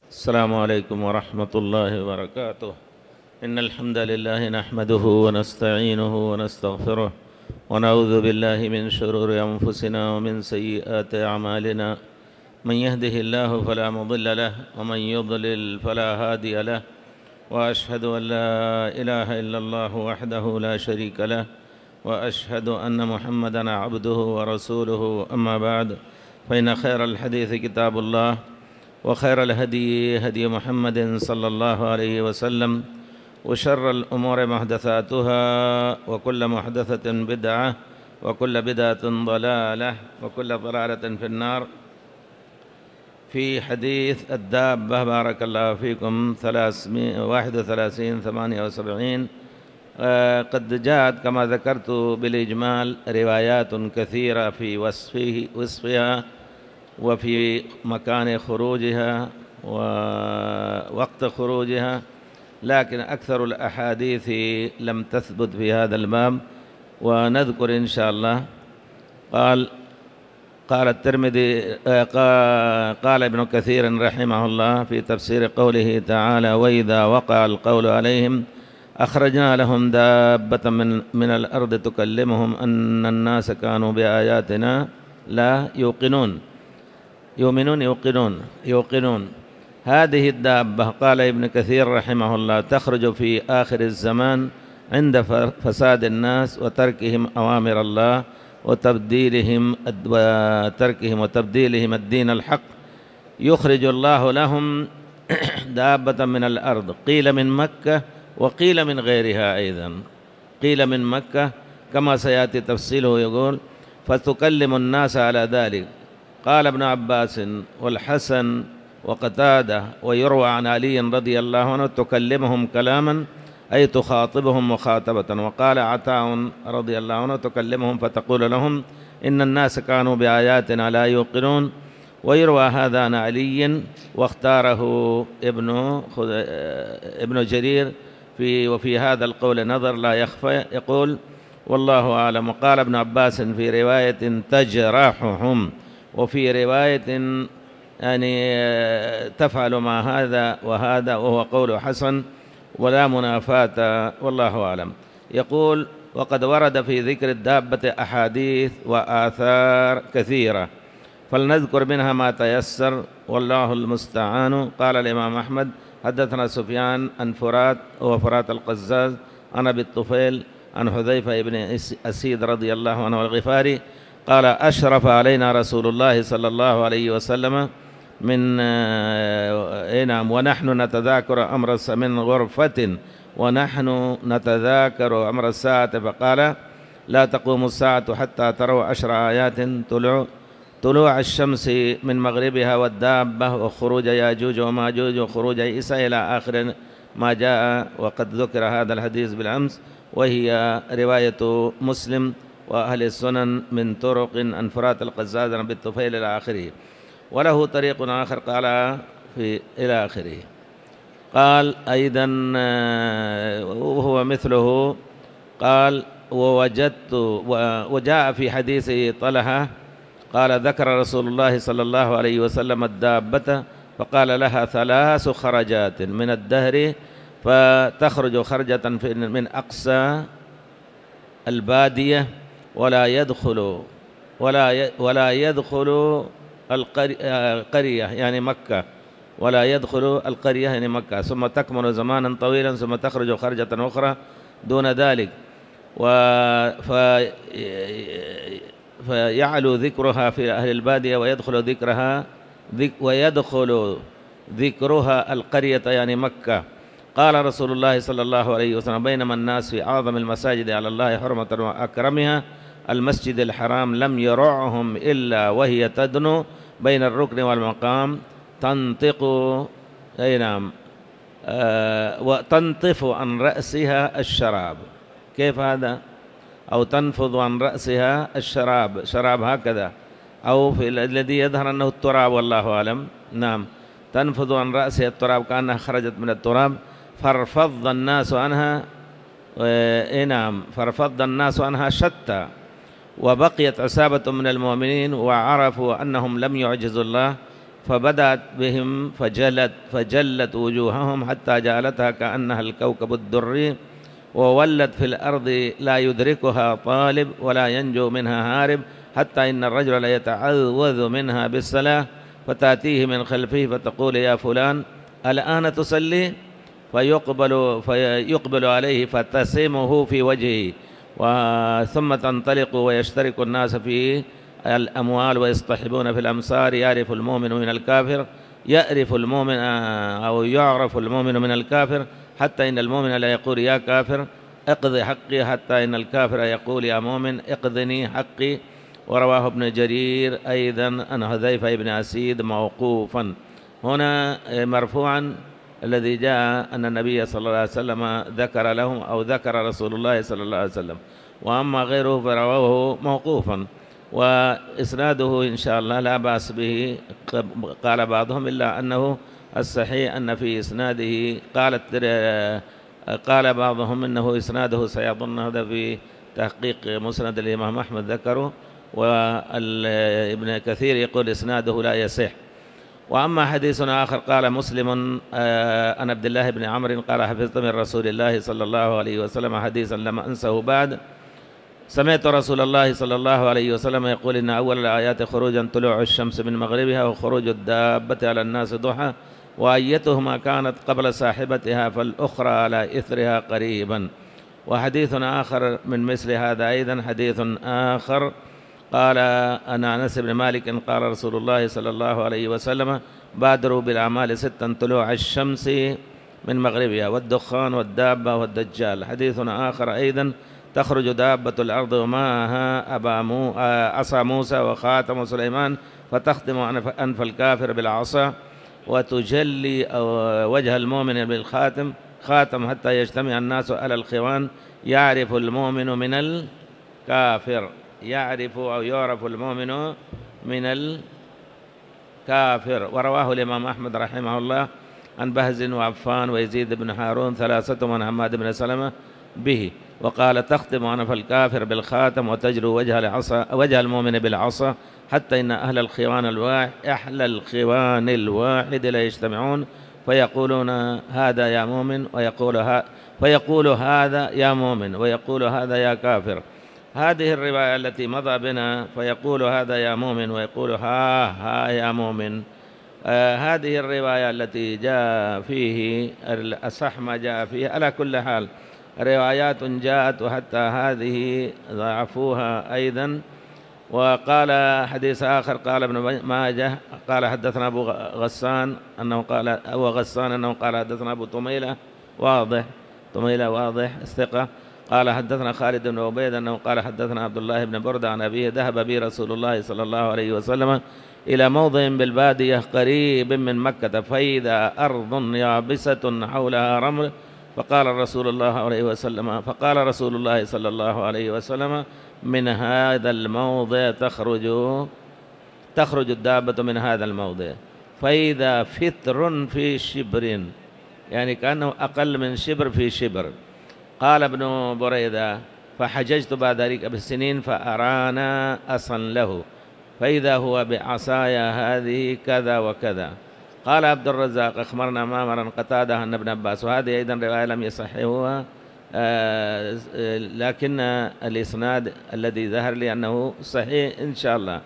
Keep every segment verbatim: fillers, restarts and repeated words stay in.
السلام عليكم ورحمة الله وبركاته. إن الحمد لله نحمده ونستعينه ونستغفره ونعوذ بالله من شرور أنفسنا ومن سيئات أعمالنا. من يهده الله فلا مضل له ومن يضلل فلا هادي له، وأشهد أن لا إله إلا الله وحده لا شريك له، وأشهد أن محمدًا عبده ورسوله. أما بعد، فإن خير الحديث كتاب الله، وخير الهدي هدي محمد صلى الله عليه وسلم، وشر الأمور محدثاتها، وكل محدثة بدعة، وكل بدعة ضلالة، وكل ضلالة في النار. في حديث الدابة بارك الله فيكم واحد وثلاثين ثمانية وسبعين قد جاءت كما ذكرت بالإجمال روايات كثيرة في وصفه وصفها وفي مكان خروجها ووقت خروجها، لكن أكثر الأحاديث لم تثبت في هذا الباب، ونذكر إن شاء الله. قال قال الترمذي قال ابن كثير رحمه الله في تفسير قوله تعالى: وإذا وقع القول عليهم أخرجنا لهم دابة من, من الأرض تكلمهم أن الناس كانوا بآياتنا لا يوقنون يؤمنون يوقنون يوقنون هذه الدابة، قال ابن كثير رحمه الله، تخرج في آخر الزمان عند فساد الناس وتركهم أوامر الله وتبديلهم وتركهم وتبديلهم الدين الحق، يخرج الله لهم دابة من الأرض، قيل من مكة وقيل من غيرها أيضا، قيل من مكة كما سيأتي تفصيله، يقول: فتكلم الناس على ذلك. قال ابن عباس والحسن وقتادة ويروى عن علي رضي الله عنه: تكلمهم كلاما أي تخاطبهم مخاطبة. وقال عطاء رضي الله عنه: تكلمهم فتقول لهم إن الناس كانوا بآياتنا لا يوقنون. ويروى هذا عن علي، واختاره ابن ابن جرير في وفي هذا القول نظر لا يخفى، يقول: والله أعلم. وقال ابن عباس في رواية: تجرحهم، وفي رواية يعني تفعل مع هذا وهذا، وهو قول حسن ولا منافاة، والله أعلم. يقول: وقد ورد في ذكر الدابة أحاديث وآثار كثيرة، فلنذكر منها ما تيسر والله المستعان. قال الإمام أحمد: حدثنا سفيان عن فرات وفرات القزاز عن أبي الطفيل عن حذيفة بن أسيد رضي الله عنه الغفاري قال: أشرف علينا رسول الله صلى الله عليه وسلم من نعم ونحن نتذاكر أمر من غرفة ونحن نتذاكر أمر الساعة، فقال: لا تقوم الساعة حتى تروا عشر آيات: طلوع طلوع الشمس من مغربها والدابة وخروج ياجوج وماجوج وخروج عيسى إلى آخر ما جاء. وقد ذكر هذا الحديث بالأمس، وهي رواية مسلم وأهل السنن من طرق عن فرات القزاز عن أبي الطفيل إلى آخره، وله طريق آخر قال في إلى آخره. قال أيضا وهو مثله، قال: ووجدت وجاء في حديث طلحة قال: ذكر رسول الله صلى الله عليه وسلم الدابة فقال: لها ثلاث خرجات من الدهر، فتخرج خرجة من أقصى البادية ولا يدخل ولا ولا يدخل القرية يعني مكة، ولا يدخل القرية يعني مكة، ثم تكمل زمانا طويلا ثم تخرج خرجة أخرى دون ذلك، فيعلو ذكرها في أهل البادية ويدخل ذكرها ويدخل ذكرها القرية يعني مكة. قال رسول الله صلى الله عليه وسلم: بينما الناس في أعظم المساجد على الله حرمة وأكرمها المسجد الحرام لم يرعهم إلا وهي تدنو بين الركن والمقام، تنطق أي نعم آه وتنطف عن رأسها الشراب. كيف هذا؟ أو تنفض عن رأسها الشراب، شراب هكذا، أو في الذي يظهر أنه التراب، والله أعلم. نعم، تنفض عن رأسها التراب كأنها خرجت من التراب، فارفض الناس عنها إيه نعم فارفض الناس عنها شتى، وبقيت عصابة من المؤمنين وعرفوا أنهم لم يعجزوا الله فبدأت بهم فجلت فجلت وجوههم حتى جعلتها كأنها الكوكب الدري، وولت في الأرض لا يدركها طالب ولا ينجو منها هارب، حتى إن الرجل ليتعوذ منها بالصلاة فتأتيه من خلفه فتقول يا فلان الآن تصلي؟ فيقبل, فيقبل عليه فتسمه في وجهه، ثم تنطلق ويشترك الناس في الأموال ويصطحبون في الأمصار. يعرف المؤمن من الكافر يعرف المؤمن أو يعرف المؤمن من الكافر، حتى إن المؤمن لا يقول يا كافر اقضي حقي، حتى إن الكافر يقول يا مؤمن اقضني حقي. ورواه ابن جرير أيضا عن حذيفة بن أسيد موقوفا. هنا مرفوعا الذي جاء أن النبي صلى الله عليه وسلم ذكر لهم أو ذكر رسول الله صلى الله عليه وسلم، وأما غيره فرواه موقوفا، وإسناده إن شاء الله لا بأس به. قال بعضهم إلا أنه الصحيح أن في إسناده قالت قال بعضهم إنه إسناده سيظن هذا في تحقيق مسند الإمام أحمد ذكره، وابن كثير يقول إسناده لا يصح. وأما حديث آخر قال مسلم عن عبد الله بن عمرو قال حفظت من رسول الله صلى الله عليه وسلم حديثا لم أنسه بعد، سمعت رسول الله صلى الله عليه وسلم يقول إن أول الآيات خروجا طلوع الشمس من مغربها وخروج الدابة على الناس ضحى، وأيتهما كانت قبل صاحبتها فالأخرى على إثرها قريبا. وحديث آخر من مثل هذا أيضا حديث آخر قال أن أنس بن مالك قال رسول الله صلى الله عليه وسلم بادروا بالأعمال ستا طلوع الشمس من مغربها والدخان والدابة والدجال. حديث آخر أيضا تخرج دابة الأرض ومعها أبا مو عصا موسى وخاتم سليمان فتختم أنف الكافر بالعصا وتجلي وجه المؤمن بالخاتم خاتم حتى يجتمع الناس على الخوان. يعرف المؤمن من الكافر يعرف أو يعرف المؤمن من الكافر. ورواه الإمام أحمد رحمه الله عن بهز وعفان ويزيد بن هارون ثلاثة من حماد بن سلمة به، وقال تختم أنف الكافر بالخاتم وتجلو وجه العصا وجه المؤمن بالعصا، حتى إن أهل الخوان الواحد أهل الخوان الواحد لا يجتمعون فيقولون هذا يا مؤمن ويقول ها فيقول هذا يا مؤمن ويقول هذا يا كافر. هذه الرواية التي مضى بنا فيقول هذا يا مؤمن ويقول ها ها يا مؤمن، آه هذه الرواية التي جاء فيه الأصح ما جاء فيه. على كل حال روايات جاءت وحتى هذه ضعفوها أيضا. وقال حديث آخر قال ابن ماجه قال حدثنا أبو غسان أنه قال أبو غسان أنه قال حدثنا أبو طميلة واضح طميلة واضح الثقة قال حدثنا خالد بن عبيد أنه قال حدثنا عبد الله بن بردة عن أبيه ذهب بي رسول الله صلى الله عليه وسلم إلى موضع بالبادية قريب من مكة فإذا أرض يابسة حولها رمل، فقال رسول الله عليه وسلم فقال رسول الله صلى الله عليه وسلم من هذا الموضع تخرج تخرج الدابة من هذا الموضع فإذا فتر في شبر، يعني كأنه أقل من شبر في شبر. قال ابن بريدة فحججت بعد ذلك بالسنين فأرانا أصلا له فإذا هو بعصايا هذه كذا وكذا. قال عبد الرزاق أخبرنا مامرا قتادة عن ابن عباس، وهذه أيضا رواية لم يصححها آه لكن الإسناد الذي ظهر لي أنه صحيح إن شاء الله.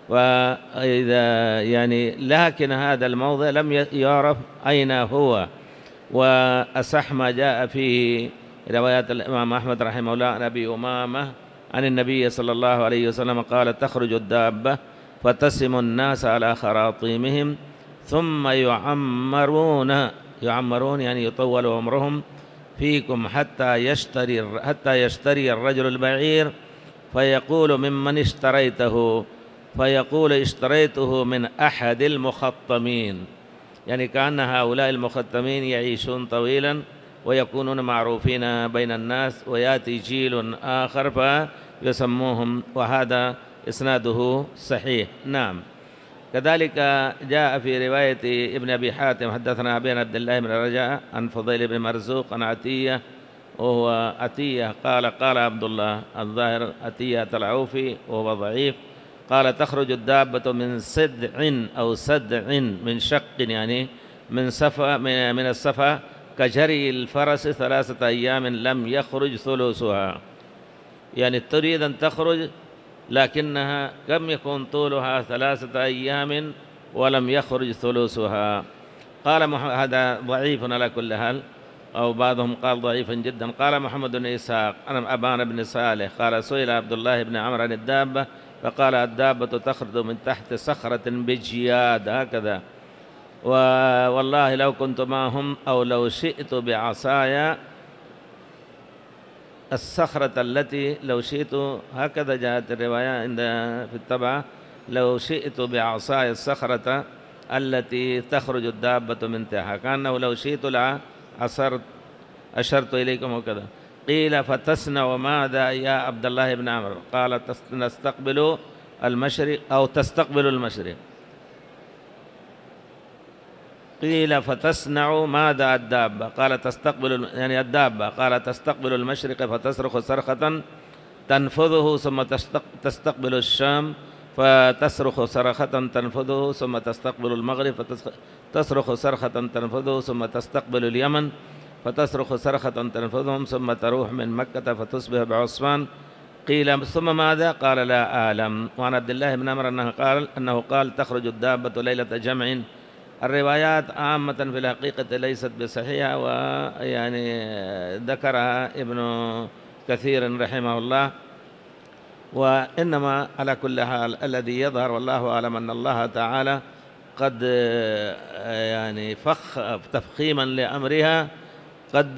وإذا يعني لكن هذا الموضع لم يعرف أين هو. وأصح ما جاء فيه روايات الإمام أحمد رحمه الله عن أبي أمامة عن النبي صلى الله عليه وسلم قال تخرج الدابة فتسم الناس على خراطيمهم ثم يعمرون يعمرون يعني يطول عمرهم فيكم حتى يشتري حتى يشتري الرجل البعير فيقول ممن اشتريته فيقول اشتريته من أحد المخطمين، يعني كأن هؤلاء المخطمين يعيشون طويلا ويكونون معروفين بين الناس ويأتي جيل آخر فيسموهم، وهذا إسناده صحيح. نعم. كذلك جاء في رواية ابن أبي حاتم حدثنا أبي عبد الله بن رجاء عن فضيل بن مرزوق عن عتية وهو عتية قال قال عبد الله الظاهر عتية العوفي وهو ضعيف قال تخرج الدابة من سدع أو سدع من شق يعني من سفا من, من السفا كجري الفرس ثلاثة أيام لم يخرج ثلثها، يعني تريد أن تخرج لكنها كم يكون طولها ثلاثة أيام ولم يخرج ثلثها. قال هذا ضعيف على كل حال، أو بعضهم قال ضعيفا جدا. قال محمد بن إسحاق أنا أبان بن صالح قال سئل عبد الله بن عمرو عن الدابة فقال الدابة تخرج من تحت صخرة بجياد هكذا، والله لو كنت معهم أو لو شئت بعصايا الصخرة التي لو شئت، هكذا جاءت الرواية عند في الطبعة، لو شئت بعصاي الصخرة التي تخرج الدابة من تحتها، كأنه لو شئت لا عصرت أشرت إليكم وكذا. قيل فتصنع ماذا يا عبد الله بن عمرو؟ قال نستقبل المشرق أو تستقبل المشرق. قيل فتصنع ماذا الدابة؟ قال تستقبل يعني الدابة، قال تستقبل المشرق فتصرخ صرخة تنفذه ثم تستقبل الشام فتصرخ صرخة تنفذه ثم تستقبل المغرب فتصرخ صرخة تنفذه ثم تستقبل اليمن فتصرخ صرخة تنفذهم ثم تروح من مكة فتصبح بعثمان. قيل ثم ماذا؟ قال لا أعلم. وعن عبد الله بن عمرو أنه قال أنه قال تخرج الدابة ليلة جمع. الروايات عامة في الحقيقة ليست بصحيحة، ويعني ذكرها ابن كثير رحمه الله، وإنما على كل حال الذي يظهر والله أعلم أن الله تعالى قد يعني فخ تفخيما لأمرها قد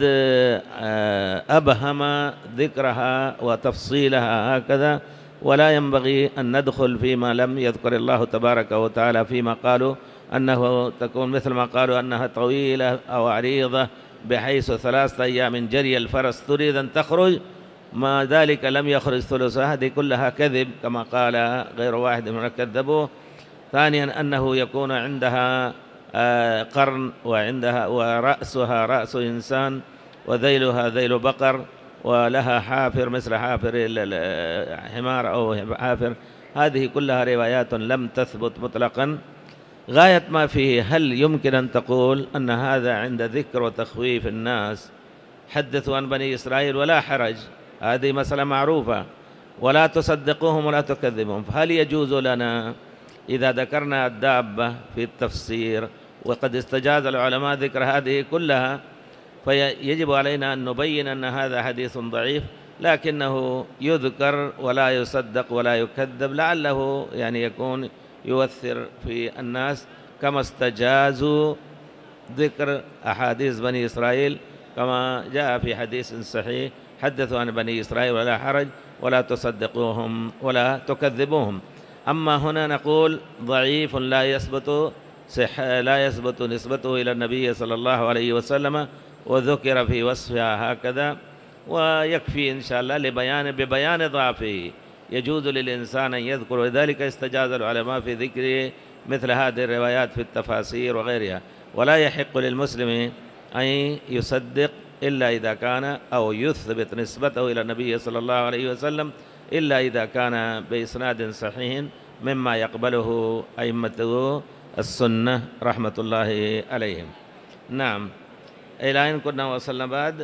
أبهم ذكرها وتفصيلها هكذا، ولا ينبغي أن ندخل فيما لم يذكر الله تبارك وتعالى فيما قالوا أنه تكون مثل ما قالوا أنها طويلة أو عريضة بحيث ثلاثة أيام جري الفرس تريد أن تخرج ما ذلك لم يخرج ثلثها، هذه كلها كذب كما قال غير واحد من كذبوه. ثانيا أنه يكون عندها قرن وعندها ورأسها رأس إنسان وذيلها ذيل بقر ولها حافر مثل حافر الحمار أو حافر، هذه كلها روايات لم تثبت مطلقا. غاية ما فيه هل يمكن أن تقول أن هذا عند ذكر وتخويف الناس حدثوا عن بني إسرائيل ولا حرج، هذه مسألة معروفة ولا تصدقوهم ولا تكذبهم، فهل يجوز لنا إذا ذكرنا الدابة في التفسير وقد استجاز العلماء ذكر هذه كلها فيجب علينا أن نبين أن هذا حديث ضعيف لكنه يذكر ولا يصدق ولا يكذب لعله يعني يكون يؤثر في الناس كما استجازوا ذكر أحاديث بني إسرائيل كما جاء في حديث صحيح حدثوا عن بني إسرائيل ولا حرج ولا تصدقوهم ولا تكذبوهم. أما هنا نقول ضعيف لا يثبت صح لا يثبت نسبته إلى النبي صلى الله عليه وسلم وذكر في وصفها هكذا، ويكفي إن شاء الله لبيان ببيان ضعفه يجوز للإنسان أن يذكر، وذلك استجاز العلماء في ذكر مثل هذه الروايات في التفاسير وغيرها. ولا يحق للمسلم أن يصدق إلا إذا كان أو يثبت نسبته إلى النبي صلى الله عليه وسلم إلا إذا كان بإسناد صحيح مما يقبله أئمة السنة رحمة الله عليهم. نعم، إلى أين كنا وصلنا بعد؟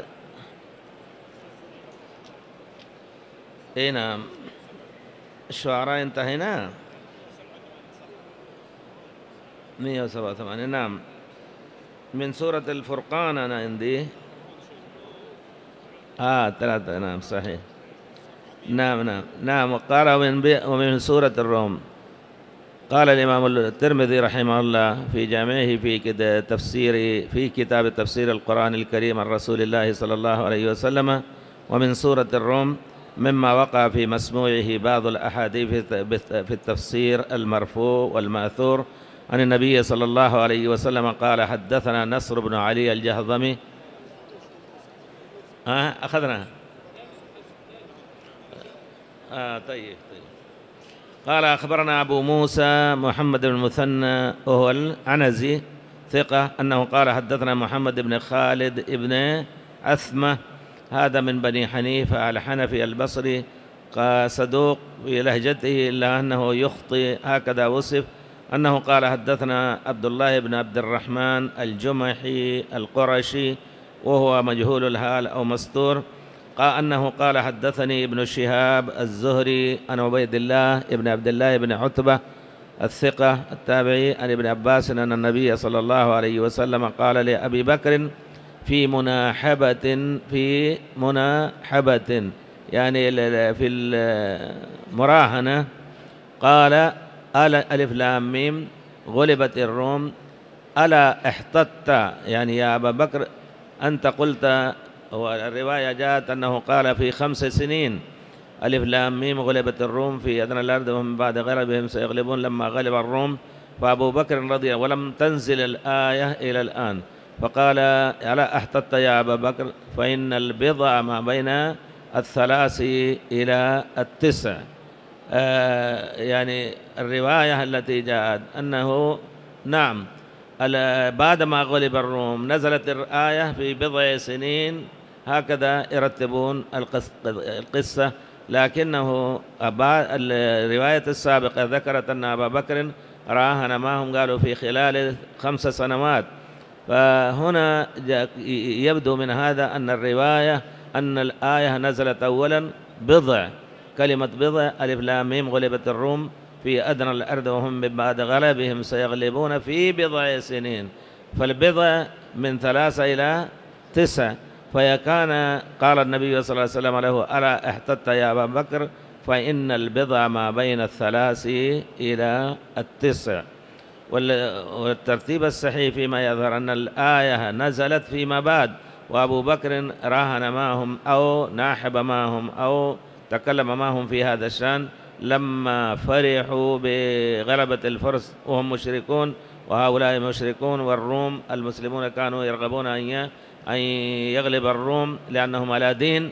إيه نعم، الشعراء انتهينا مئة وسبعة وثمانين. نعم، من سورة الفرقان أنا عندي آه ثلاثة. نعم صحيح. نعم نعم نعم وقال ومن, ومن سورة الروم. قال الإمام الترمذي رحمه الله في جامعه في تفسير في كتاب تفسير القرآن الكريم عن رسول الله صلى الله عليه وسلم ومن سورة الروم مما وقع في مسموعه بعض الأحاديث في التفسير المرفوع والمأثور عن النبي صلى الله عليه وسلم قال حدثنا نصر بن علي الجهضمي. آه أخذنا آه طيب طيب قال أخبرنا أبو موسى محمد بن المثنى وهو العنزي ثقة أنه قال حدثنا محمد بن خالد بن أثمة هذا من بني حنيفة الحنفي البصري صدوق في لهجته إلا أنه يخطئ، هكذا وصف أنه قال حدثنا عبد الله بن عبد الرحمن الجمحي القرشي وهو مجهول الحال أو مستور، قال أنه قال حدثني ابن شهاب الزهري عن عبيد الله ابن عبد الله بن عتبة الثقة التابعي عن ابن عباس أن النبي صلى الله عليه وسلم قال لأبي بكر في مناحبة في مناحبة يعني في المراهنة، قال ألا ألف لام ميم غلبت الروم ألا احتطت، يعني يا أبا بكر أنت قلت، والرواية جاءت أنه قال في خمس سنين ألف لام ميم غلبت الروم في أدنى الأرض ومن بعد غلبهم سيغلبون لما غلب الروم، فأبو بكر رضي الله ولم تنزل الآية إلى الآن، فقال ألا احتطت يا أبا بكر فإن البضع ما بين الثلاث إلى التسع. آه يعني الرواية التي جاءت أنه نعم بعدما غلب الروم نزلت الآية في بضع سنين، هكذا يرتبون القصة، لكنه الرواية السابقة ذكرت أن أبا بكر راهن معهم قالوا في خلال خمس سنوات، فهنا يبدو من هذا أن الرواية أن الآية نزلت أولا بضع، كلمة بضع ألف لام ميم غلبت الروم في أدنى الأرض وهم من بعد غلبهم سيغلبون في بضع سنين، فالبضع من ثلاثة إلى تسع، فكان قال النبي صلى الله عليه وسلم له ألا احتطت يا أبا بكر فإن البضع ما بين الثلاث إلى التسع. والترتيب الصحيح فيما يظهر أن الآية نزلت فيما بعد وأبو بكر راهن معهم أو ناحب معهم أو تكلم معهم في هذا الشأن لما فرحوا بغلبة الفرس وهم مشركون وهؤلاء مشركون، والروم المسلمون كانوا يرغبون أن يغلب الروم لأنهم على دين،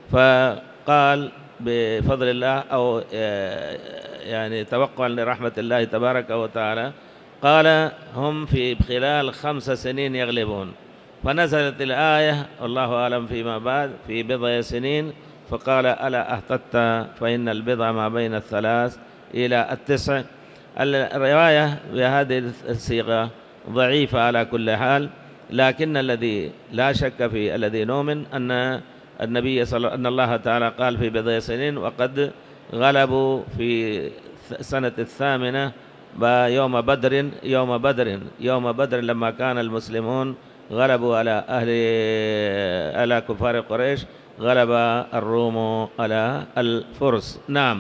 فقال بفضل الله أو يعني توقعا لرحمة الله تبارك وتعالى قال هم في خلال خمس سنين يغلبون، فنزلت الآية والله أعلم فيما بعد في بضع سنين، فقال ألا احتطت فإن البضع ما بين الثلاث إلى التسع. الرواية بهذه الصيغة ضعيفة على كل حال، لكن الذي لا شك فيه الذي نؤمن أن النبي صلى أن الله تعالى قال في بضع سنين وقد غلبوا في سنة الثامنة يوم بدر يوم بدر يوم بدر لما كان المسلمون غلبوا على أهل على كفار قريش، غلب الروم على الفرس. نعم،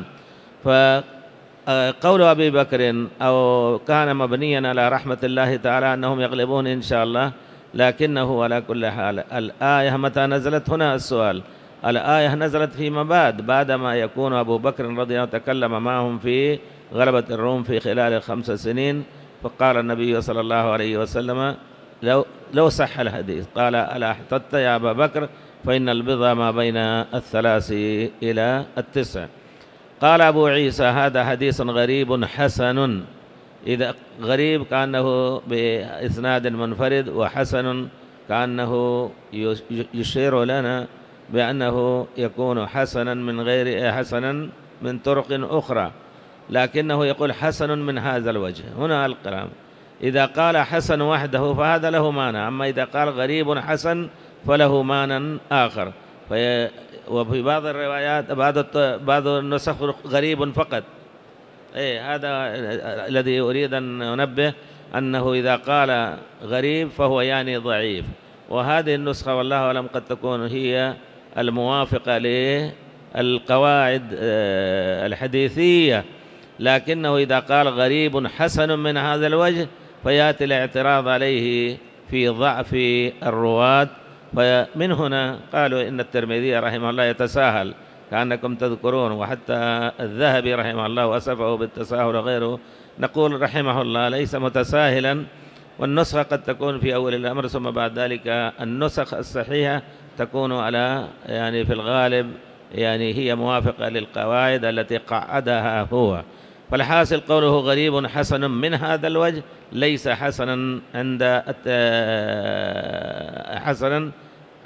فقول أبي بكر أو كان مبنيا على رحمة الله تعالى أنهم يغلبون إن شاء الله، لكنه على كل حال الآية متى نزلت؟ هنا السؤال، الآية نزلت فيما بعد بعدما يكون أبو بكر رضي الله عنه تكلم معهم في غلبة الروم في خلال الخمس سنين، فقال النبي صلى الله عليه وسلم لو لو صح الحديث قال ألا احتطت يا أبا بكر فإن البضع ما بين الثلاث إلى التسع. قال أبو عيسى هذا حديث غريب حسن، إذا غريب كأنه بإسناد منفرد، وحسن كأنه يشير لنا بأنه يكون حسنا من غير حسنا من طرق أخرى، لكنه يقول حسن من هذا الوجه. هنا الكلام إذا قال حسن وحده فهذا له معنى، أما إذا قال غريب حسن فله معنى آخر. وفي بعض الروايات بعض بعض النسخ غريب فقط. إيه هذا الذي أريد أن أنبه أنه إذا قال غريب فهو يعني ضعيف، وهذه النسخة والله أعلم قد تكون هي الموافقة للقواعد الحديثية، لكنه إذا قال غريب حسن من هذا الوجه فيأتي الاعتراض عليه في ضعف الرواة، فمن هنا قالوا إن الترمذي رحمه الله يتساهل كأنكم تذكرون، وحتى الذهبي رحمه الله وصفه بالتساهل وغيره، نقول رحمه الله ليس متساهلا، والنسخة قد تكون في أول الأمر ثم بعد ذلك النسخ الصحيحة تكون على يعني في الغالب يعني هي موافقة للقواعد التي قعدها هو. فالحاصل قوله غريب حسن من هذا الوجه ليس حسنا عند حسنا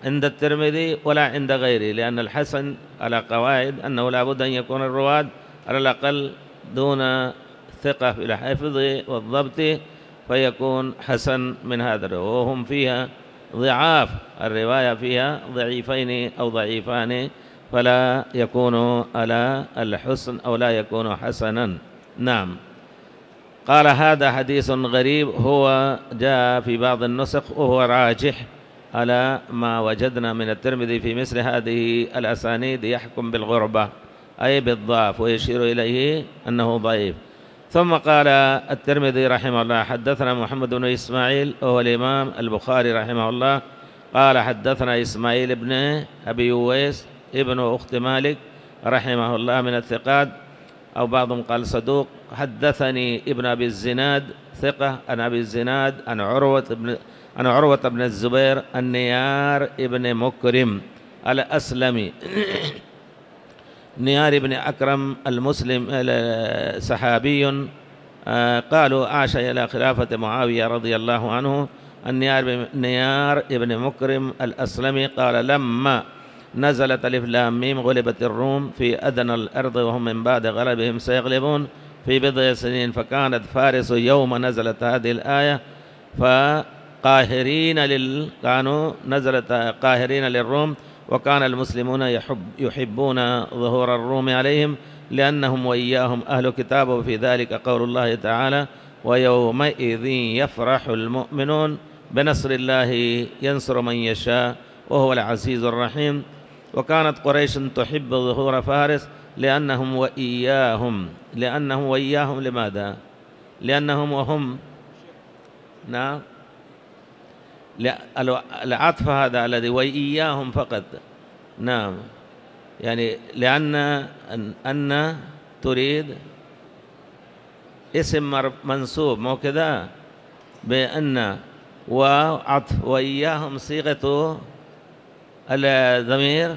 عند الترمذي ولا عند غيره، لأن الحسن على قواعد أنه لا بد أن يكون الرواة على الأقل دون ثقة في الحفظ والضبط، فيكون حسن من هذا، وهم فيها ضعاف، الرواية فيها ضعيفين أو ضعيفان، فلا يكون على الحسن أو لا يكون حسنا. نعم. قال هذا حديث غريب، هو جاء في بعض النسخ وهو راجح على ما وجدنا من الترمذي في مثل هذه الأسانيد، يحكم بالغربة أي بالضعف، ويشير إليه أنه ضعيف. ثم قال الترمذي رحمه الله حدثنا محمد بن إسماعيل وهو الإمام البخاري رحمه الله قال حدثنا إسماعيل بن أبي أويس ابن أخت مالك رحمه الله من الثقات، أو بعضهم قال صدوق. حدثني ابن أبي الزناد ثقة عن أبي الزناد عن عروة بن عن عروة بن الزبير النيار ابن مكرم الأسلمي نيار بن أكرم المسلم صحابي، قالوا عاش إلى خلافة معاوية رضي الله عنه. النيار نيار ابن مكرم الأسلمي قال لما نزلت ألف لام ميم غلبت الروم في أدنى الأرض وهم من بعد غلبهم سيغلبون في بضع سنين، فكانت فارس يوم نزلت هذه الآية فقاهرين لل كانوا نزلت قاهرين للروم، وكان المسلمون يحب يحبون ظهور الروم عليهم لأنهم وإياهم أهل كتاب. وفي ذلك قول الله تعالى ويومئذ يفرح المؤمنون بنصر الله ينصر من يشاء وهو العزيز الرحيم. وكانت قريش تحب ظهور فارس لأنهم وإياهم لأنهم وإياهم لماذا؟ لأنهم وهم نعم العطف هذا الذي وإياهم فقط. نعم، يعني لأن أن تريد اسم منصوب مو كذا بأن، وعطف وإياهم صيغة الضمير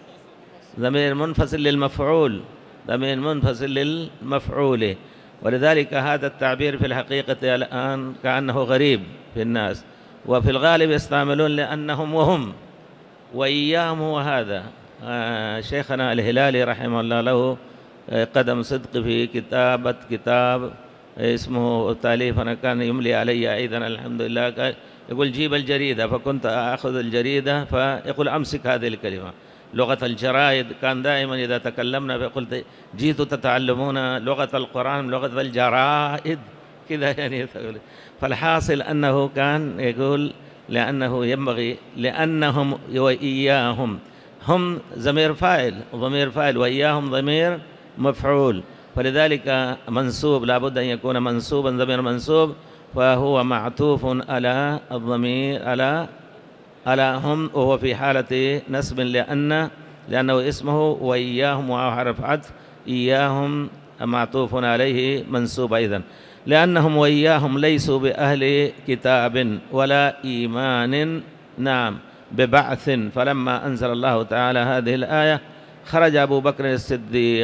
ضمير منفصل للمفعول ضمير منفصل للمفعول، ولذلك هذا التعبير في الحقيقة الآن كأنه غريب في الناس، وفي الغالب يستعملون لأنهم وهم وإياهم. وهذا آه شيخنا الهلالي رحمه الله له قدم صدق في كتابة كتاب اسمه تاليف، أنا كان يملي علي أيضا الحمد لله، يقول جيب الجريدة، فكنت أخذ الجريدة فيقول أمسك هذه الكلمة لغة الجرائد، كان دائما إذا تكلمنا فقلت جيتوا تتعلمون لغة القرآن لغة الجرائد كذا يعني. فالحاصل أنه كان يقول لأنه ينبغي لأنهم وإياهم، هم ضمير فاعل وضمير فاعل وإياهم ضمير مفعول، فلذلك منسوب لابد أن يكون منسوبا ضمير منسوب، فهو معطوف على الضمير على على هم، وهو في حالة نسب لأن لأنه اسمه وإياهم وهو حرف عطف، إياهم معطوف عليه منسوب أيضا، لأنهم وإياهم ليسوا بأهل كتاب ولا إيمان نعم ببعث. فلما أنزل الله تعالى هذه الآية خرج أبو بكر الصديق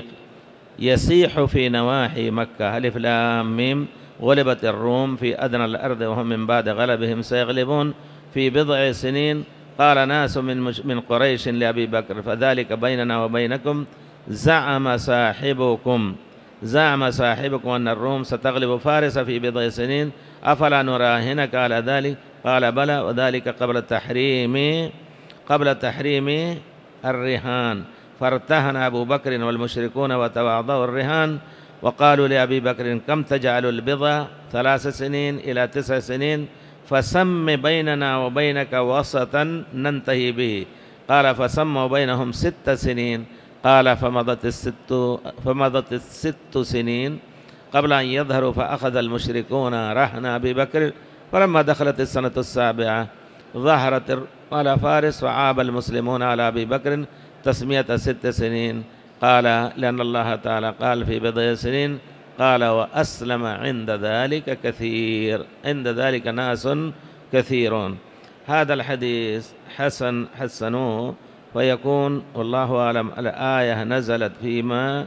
يصيح في نواحي مكة ألف لام ميم غلبت الروم في أدنى الأرض وهم من بعد غلبهم سيغلبون في بضع سنين. قال ناس من من قريش لأبي بكر فذلك بيننا وبينكم زعم صاحبكم زعم صاحبكم أن الروم ستغلب فارس في بضع سنين أفلا نراهنك على ذلك؟ قال بلى، وذلك قبل تحريم قبل تحريم الرهان. فارتهن أبو بكر والمشركون وتواضعوا الرهان، وقالوا لأبي بكر كم تجعل البضع؟ ثلاث سنين إلى تسع سنين، فسم بيننا وبينك وسطا ننتهي به. قال فسموا بينهم ست سنين. قال فمضت الست فمضت الست سنين قبل أن يظهروا، فأخذ المشركون رهن أبي بكر، فلما دخلت السنة السابعة ظهرت على فارس، وعاب المسلمون على أبي بكر تسمية ست سنين. قال لأن الله تعالى قال في بضع سنين، قال وأسلم عند ذلك كثير عند ذلك ناس كثيرون. هذا الحديث حسن حسنوه، فيكون والله أعلم الآية نزلت فيما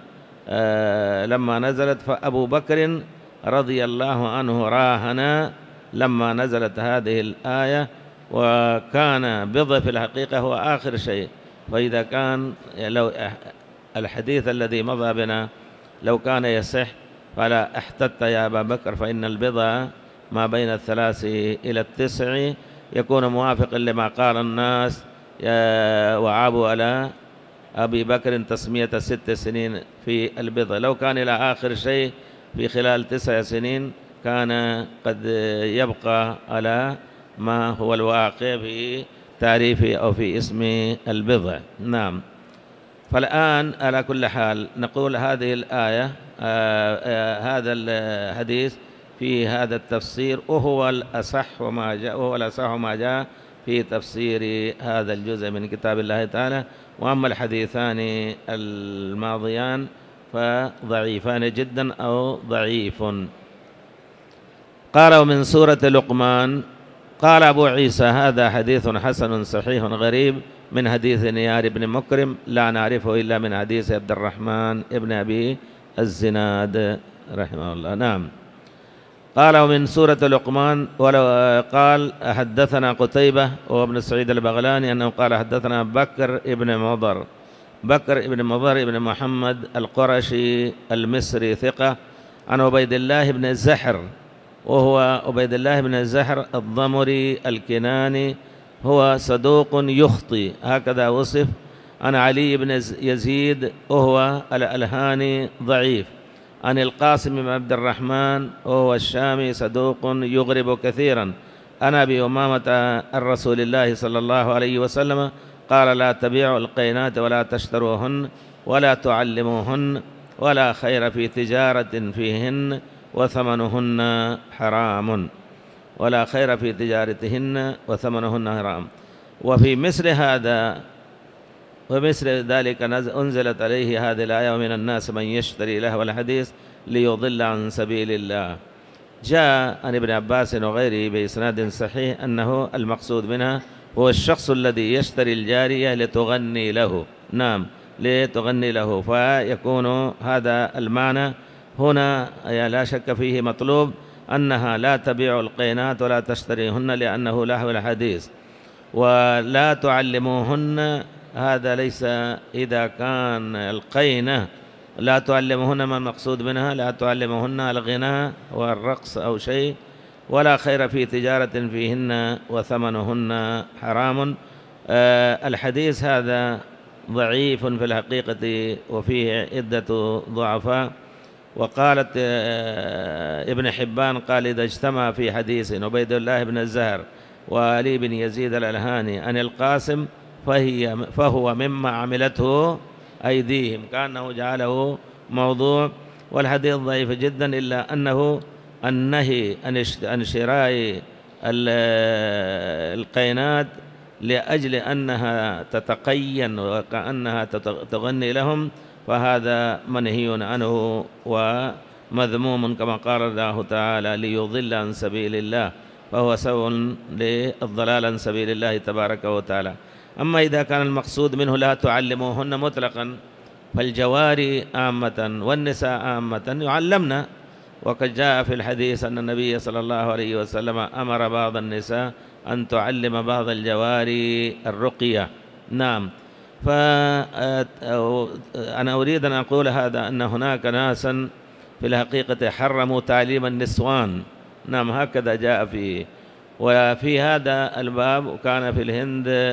آه لما نزلت فأبو بكر رضي الله عنه راهن لما نزلت هذه الآية، وكان بضع في الحقيقة هو آخر شيء. فإذا كان لو الحديث الذي مضى بنا لو كان يصح فلا احتدت يا أبا بكر، فإن البضع ما بين الثلاث إلى التسع يكون موافقا لما قال الناس وعابوا على أبي بكر تسمية ست سنين في البضع. لو كان إلى آخر شيء في خلال تسع سنين كان قد يبقى على ما هو الواقع في تعريف أو في اسم البضع. نعم. فالآن على كل حال نقول هذه الآية آآ آآ هذا الحديث في هذا التفسير وهو الأصح وما جاء وهو الأصح ما جاء في تفسير هذا الجزء من كتاب الله تعالى. وأما الحديثان الماضيان فضعيفان جدا أو ضعيف. قال ومن سورة لقمان قال أبو عيسى هذا حديث حسن صحيح غريب من حديث نيار بن مكرم لا نعرفه إلا من حديث عبد الرحمن ابن أبي الزناد رحمه الله. نعم. قال ومن سورة لقمان ولو قال حدثنا قتيبة وابن سعيد البغلاني أنه قال حدثنا بكر ابن مضر بكر ابن مضر ابن محمد القرشي المصري ثقة عن عبيد الله بن الزحر وهو عبيد الله بن الزحر الضمري الكناني هو صدوق يخطي هكذا وصف. عن علي بن يزيد وهو الألهاني ضعيف. عن القاسم بن عبد الرحمن وهو الشامي صدوق يغرب كثيرا. عن أبي أمامة الرسول الله صلى الله عليه وسلم قال لا تبيعوا القينات ولا تشتروهن ولا تعلموهن ولا خير في تجارة فيهن وثمنهن حرام ولا خير في تجارتهن وثمنهن حرام. وفي مثل هذا ومثل ذلك أنزلت عليه هذه الآية ومن الناس من يشتري لهو الحديث ليضل عن سبيل الله. جاء عن ابن عباس وغيره بإسناد صحيح أنه المقصود منها هو الشخص الذي يشتري الجارية لتغني له. نعم لتغني له. فيكون هذا المعنى هنا لا شك فيه مطلوب أنها لا تبيع القينات ولا تشتريهن لأنه لهو الحديث. ولا تعلموهن هذا ليس إذا كان القينة لا تعلمهن ما المقصود منها لا تعلمهن الغناء والرقص أو شيء ولا خير في تجارة فيهن وثمنهن حرام. آه الحديث هذا ضعيف في الحقيقة وفيه عدة ضعفاء. وقالت آه ابن حبان قال إذا اجتمع في حديث عبيد الله بن الزهر وعلي بن يزيد الألهاني عن القاسم فهي فهو مما عملته أيديهم كأنه جعله موضوع. والحديث ضعيف جدا إلا أنه النهي عن شراء القينات لأجل أنها تتقين وكأنها تغني لهم فهذا منهي عنه ومذموم كما قال الله تعالى ليضل عن سبيل الله فهو سوء للضلال عن سبيل الله تبارك وتعالى. أما إذا كان المقصود منه لا تعلموهن مطلقا فالجواري عامة والنساء عامة يعلمن. وقد جاء في الحديث أن النبي صلى الله عليه وسلم أمر بعض النساء أن تعلم بعض الجواري الرقية. نعم. فأنا أريد أن أقول هذا أن هناك ناسا في الحقيقة حرموا تعليم النسوان. نعم هكذا جاء فيه. وفي هذا الباب وكان في الهند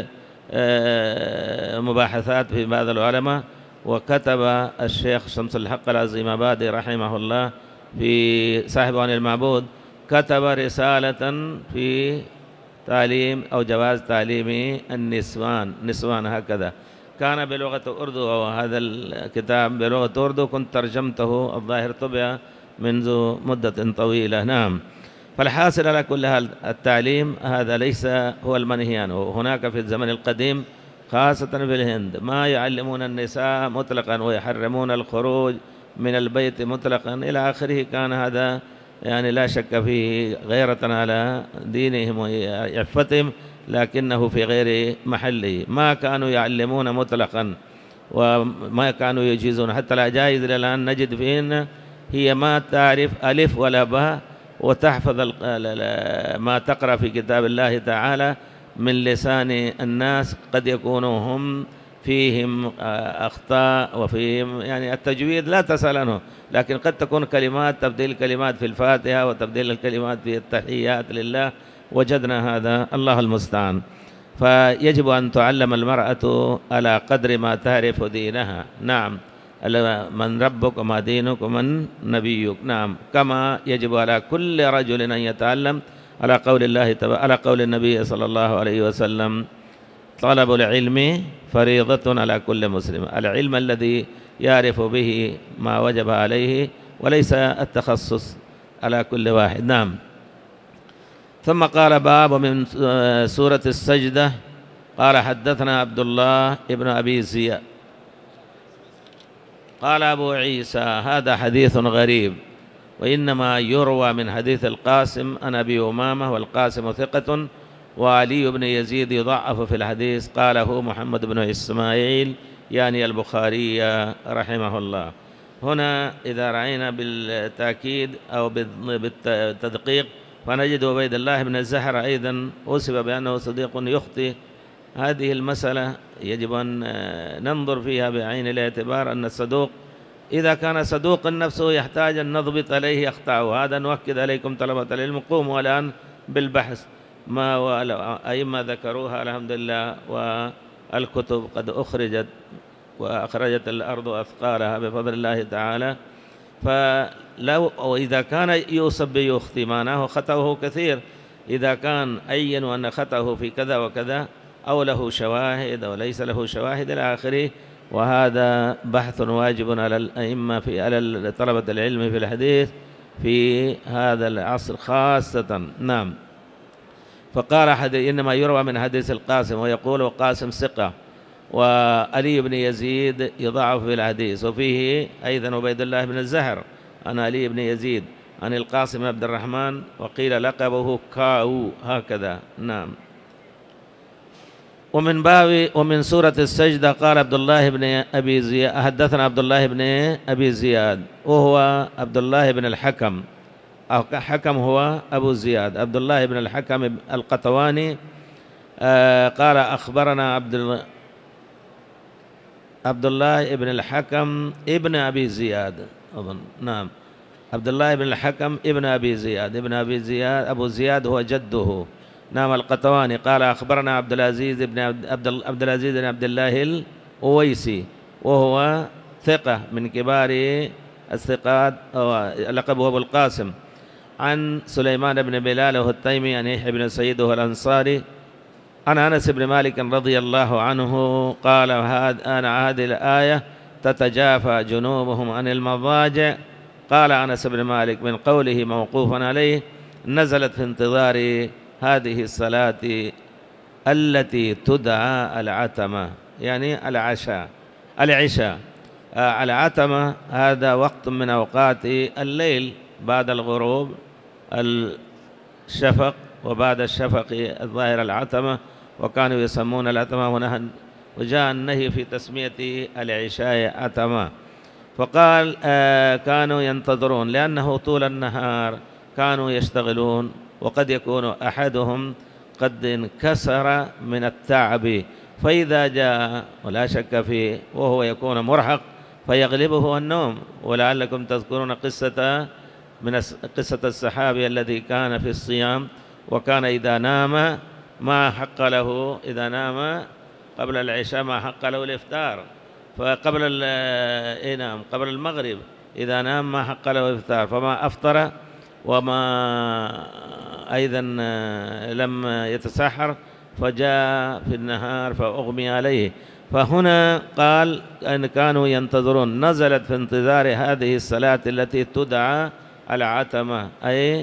مباحثات في بعض العلماء وكتب الشيخ شمس الحق العظيمابادي رحمه الله في صاحب عن المعبود كتب رسالة في تعليم أو جواز تعليم النسوان نسوان هكذا كان بلغة أردو وهذا الكتاب بلغة أردو كنت ترجمته الظاهر طبع منذ مدة طويلة. نعم. فالحاصل على كل حال التعليم هذا ليس هو المنهي عنه. هناك في الزمن القديم خاصة في الهند ما يعلمون النساء مطلقا ويحرمون الخروج من البيت مطلقا إلى آخره. كان هذا يعني لا شك فيه غيرة على دينهم وعفتهم لكنه في غير محله. ما كانوا يعلمون مطلقا وما كانوا يجيزون حتى العجائز الآن نجد فيهن هي ما تعرف ألف ولا باء وتحفظ ما تقرأ في كتاب الله تعالى من لسان الناس قد يكونوا هم فيهم أخطاء وفيهم يعني التجويد لا تسأل عنه، لكن قد تكون كلمات تبديل الكلمات في الفاتحة وتبديل الكلمات في التحيات لله، وجدنا هذا، الله المستعان. فيجب أن تعلم المرأة على قدر ما تعرف دينها. نعم، من ربك وما دينك ومن نبيك. نعم، كما يجب على كل رجل أن يتعلم على قول الله على قول النبي صلى الله عليه وسلم: طلب العلم فريضة على كل مسلم. العلم الذي يعرف به ما وجب عليه، وليس التخصص على كل واحد. نعم. ثم قال: باب من سورة السجدة. قال: حدثنا عبد الله ابن أبي زياد قال أبو عيسى: هذا حديث غريب، وإنما يروى من حديث القاسم عن أبي أمامة، والقاسم ثقة، وعلي بن يزيد يضعف في الحديث. قاله محمد بن إسماعيل يعني البخاري رحمه الله. هنا إذا رأينا بالتأكيد أو بالتدقيق فنجد عبيد الله بن الزهر أيضا وصف بأنه صديق يخطئ. هذه المسألة يجب أن ننظر فيها بعين الاعتبار، أن الصدوق إذا كان صدوقا نفسه يحتاج أن نضبط عليه أخطاءه. هذا نؤكد عليكم طلبة العلم، قوموا الآن بالبحث ما أئمة ذكروها الحمد لله، والكتب قد أخرجت وأخرجت الأرض أثقالها بفضل الله تعالى. فلو وإذا كان يوصف بيخطي معناه خطأه كثير، إذا كان أين وأن خطأه في كذا وكذا أو له شواهد أو ليس له شواهد إلى آخره. وهذا بحث واجب على الأئمة في على طلبة العلم في الحديث في هذا العصر خاصة. نعم. فقال حديث إنما يروى من حديث القاسم، ويقول القاسم ثقة، وعلي بن يزيد يضعف في الحديث، وفيه أيضا عبيد الله بن الزهر عن علي بن يزيد عن القاسم عبد الرحمن، وقيل لقبه كاو هكذا. نعم. ومن باب ومن سورة السجدة قال عبد الله بن أبي زياد: حدثنا عبد الله بن أبي زياد وهو عبد الله بن الحكم، أو حكم هو أبو زياد، عبد الله بن الحكم القطواني. آه قال: أخبرنا عبد عبد الله بن الحكم ابن أبي زياد أظن. نعم، عبد الله بن الحكم ابن أبي زياد، ابن أبي زياد، أبو زياد هو جده. نعم، القطواني. قال: أخبرنا عبد العزيز بن عبد عبد العزيز بن عبد الله الأويسي وهو ثقة من كبار الثقات، لقبه أبو القاسم، عن سليمان بن بلال وهو التيمي، عن يحيى بن سعيد وهو الأنصاري، عن أنس بن مالك رضي الله عنه قال: أنا هذه الآية تتجافى جنوبهم عن المضاجع. قال أنس بن مالك من قوله موقوفا عليه: نزلت في انتظار هذه الصلاة التي تدعى العتمة، يعني العشاء العشاء. العتمة هذا وقت من أوقات الليل بعد الغروب، الشفق، وبعد الشفق الظاهر العتمة، وكانوا يسمون العتمة هنا، وجاء النهي في تسمية العشاء عتمة. فقال آه كانوا ينتظرون لأنه طول النهار كانوا يشتغلون، وقد يكون أحدهم قد انكسر من التعب، فإذا جاء ولا شك فيه وهو يكون مرهق فيغلبه النوم. ولعلكم تذكرون قصة من قصة الصحابي الذي كان في الصيام، وكان إذا نام ما حق له، إذا نام قبل العشاء ما حق له الإفطار، فقبل نعم قبل المغرب إذا نام ما حق له الإفطار، فما أفطر وما أيضا لم يتسحر، فجاء في النهار فأغمي عليه. فهنا قال أن كانوا ينتظرون، نزلت في انتظار هذه الصلاة التي تدعى العتمة، أي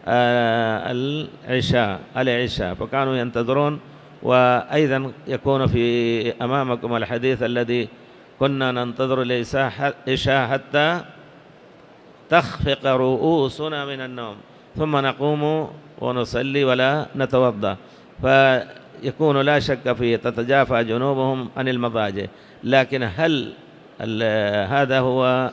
العشاء العشاء فكانوا ينتظرون. وأيضا يكون في أمامكم الحديث الذي كنا ننتظر العشاء حتى تخفق رؤوسنا من النوم ثم نقوم ونصلي ولا نتوضأ، فيكون لا شك فيه تتجافى جنوبهم عن المضاجع. لكن هل هذا هو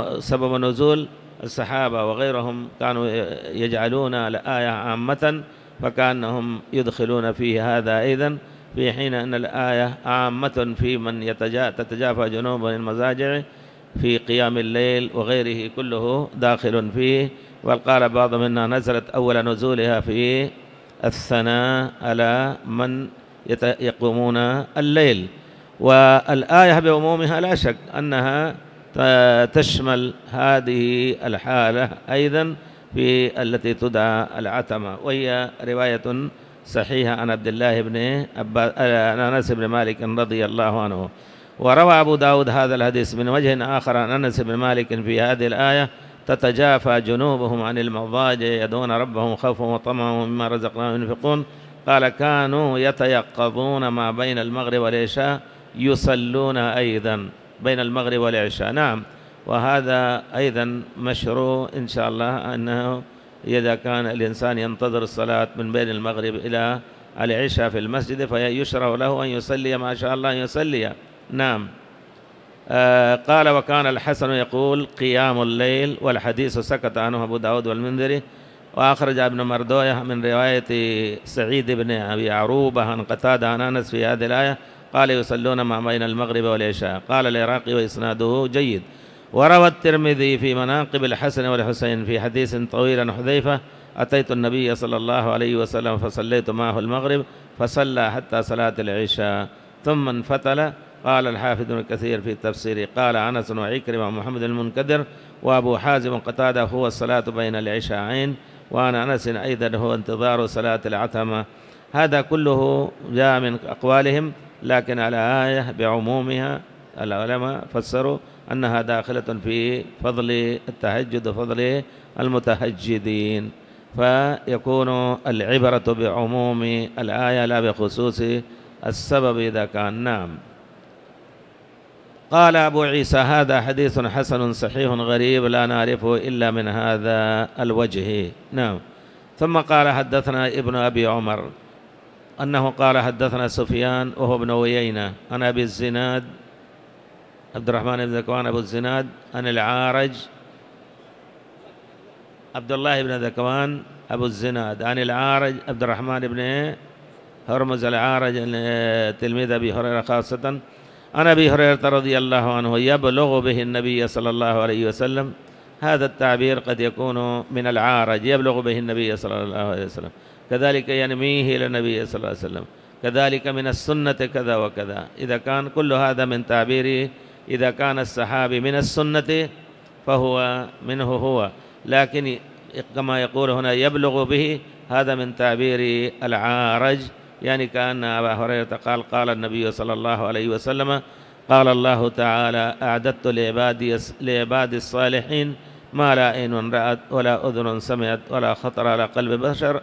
سبب نزول؟ الصحابة وغيرهم كانوا يجعلون الآية عامة فكأنهم يدخلون فيه هذا أيضا، في حين أن الآية عامة في من يتجا تتجافى جنوبهم عن المضاجع في قيام الليل وغيره كله داخل فيه. وقال بعضهم إنها نزلت أول نزولها في الثناء على من يقومون الليل. والآية بعمومها لا شك أنها تشمل هذه الحالة أيضا في التي تدعى العتمة، وهي رواية صحيحة عن عبد الله بن أنس بن مالك رضي الله عنه. وروى أبو داود هذا الحديث من وجه آخر عن أنس بن مالك في هذه الآية: تتجافى جنوبهم عن المضاجع يدعون ربهم خوفا وطمعا مما رزقناهم ينفقون. قال: كانوا يتيقظون ما بين المغرب والعشاء يصلون أيضا بين المغرب والعشاء. نعم، وهذا أيضا مشروع إن شاء الله، أنه إذا كان الإنسان ينتظر الصلاة من بين المغرب إلى العشاء في المسجد فيشرع له أن يصلي ما شاء الله أن يصلي. نعم. آه قال: وكان الحسن يقول قيام الليل، والحديث سكت عنه أبو داود والمنذري. وأخرج ابن مردوية من رواية سعيد بن أبي عروبة عن قتادة عن أنس في هذه الآية قال: يصلون ما بين المغرب والعشاء. قال العراقي: وإسناده جيد. وروى الترمذي في مناقب الحسن والحسين في حديث طويل عن حذيفة: أتيت النبي صلى الله عليه وسلم فصليت معه المغرب فصلى حتى صلاة العشاء ثم انفتل. قال الحافظ ابن كثير في تفسيره: قال أنس وعكرمة ومحمد المنكدر وأبو حازم قتادة: هو الصلاة بين العشاءين. وعن أنس أيضا: هو انتظار صلاة العتمة. هذا كله جاء من أقوالهم، لكن على آية بعمومها العلماء فسروا أنها داخلة في فضل التهجد وفضل المتهجدين، فيكون العبرة بعموم الآية لا بخصوص السبب إذا كان. نعم. قال أبو عيسى: هذا حديث حسن صحيح غريب لا نعرفه إلا من هذا الوجه. نعم. ثم قال: حدثنا ابن أبي عمر أنه قال: حدثنا سفيان وهو ابن عيينة عن أبي الزناد عبد الرحمن بن ذكوان أبو الزناد عن العارج عبد الله بن ذكوان أبو الزناد عن العارج عبد الرحمن بن هرمز العارج تلميذ أبي هريرة خاصة عن أبي هريرة رضي الله عنه: يبلغ به النبي صلى الله عليه وسلم. هذا التعبير قد يكون من العارج يبلغ به النبي صلى الله عليه وسلم، كذلك ينميه إلى النبي صلى الله عليه وسلم، كذلك من السنة كذا وكذا. إذا كان كل هذا من تعبيره، إذا كان الصحابي من السنة فهو منه هو، لكن كما يقول هنا يبلغ به، هذا من تعبير العارج، يعني كأن أبا هريرة قال: قال النبي صلى الله عليه وسلم: قال الله تعالى: أعددت لعبادي لعبادي الصالحين ما لا عين رأت ولا أذن سمعت ولا خطر على قلب بشر،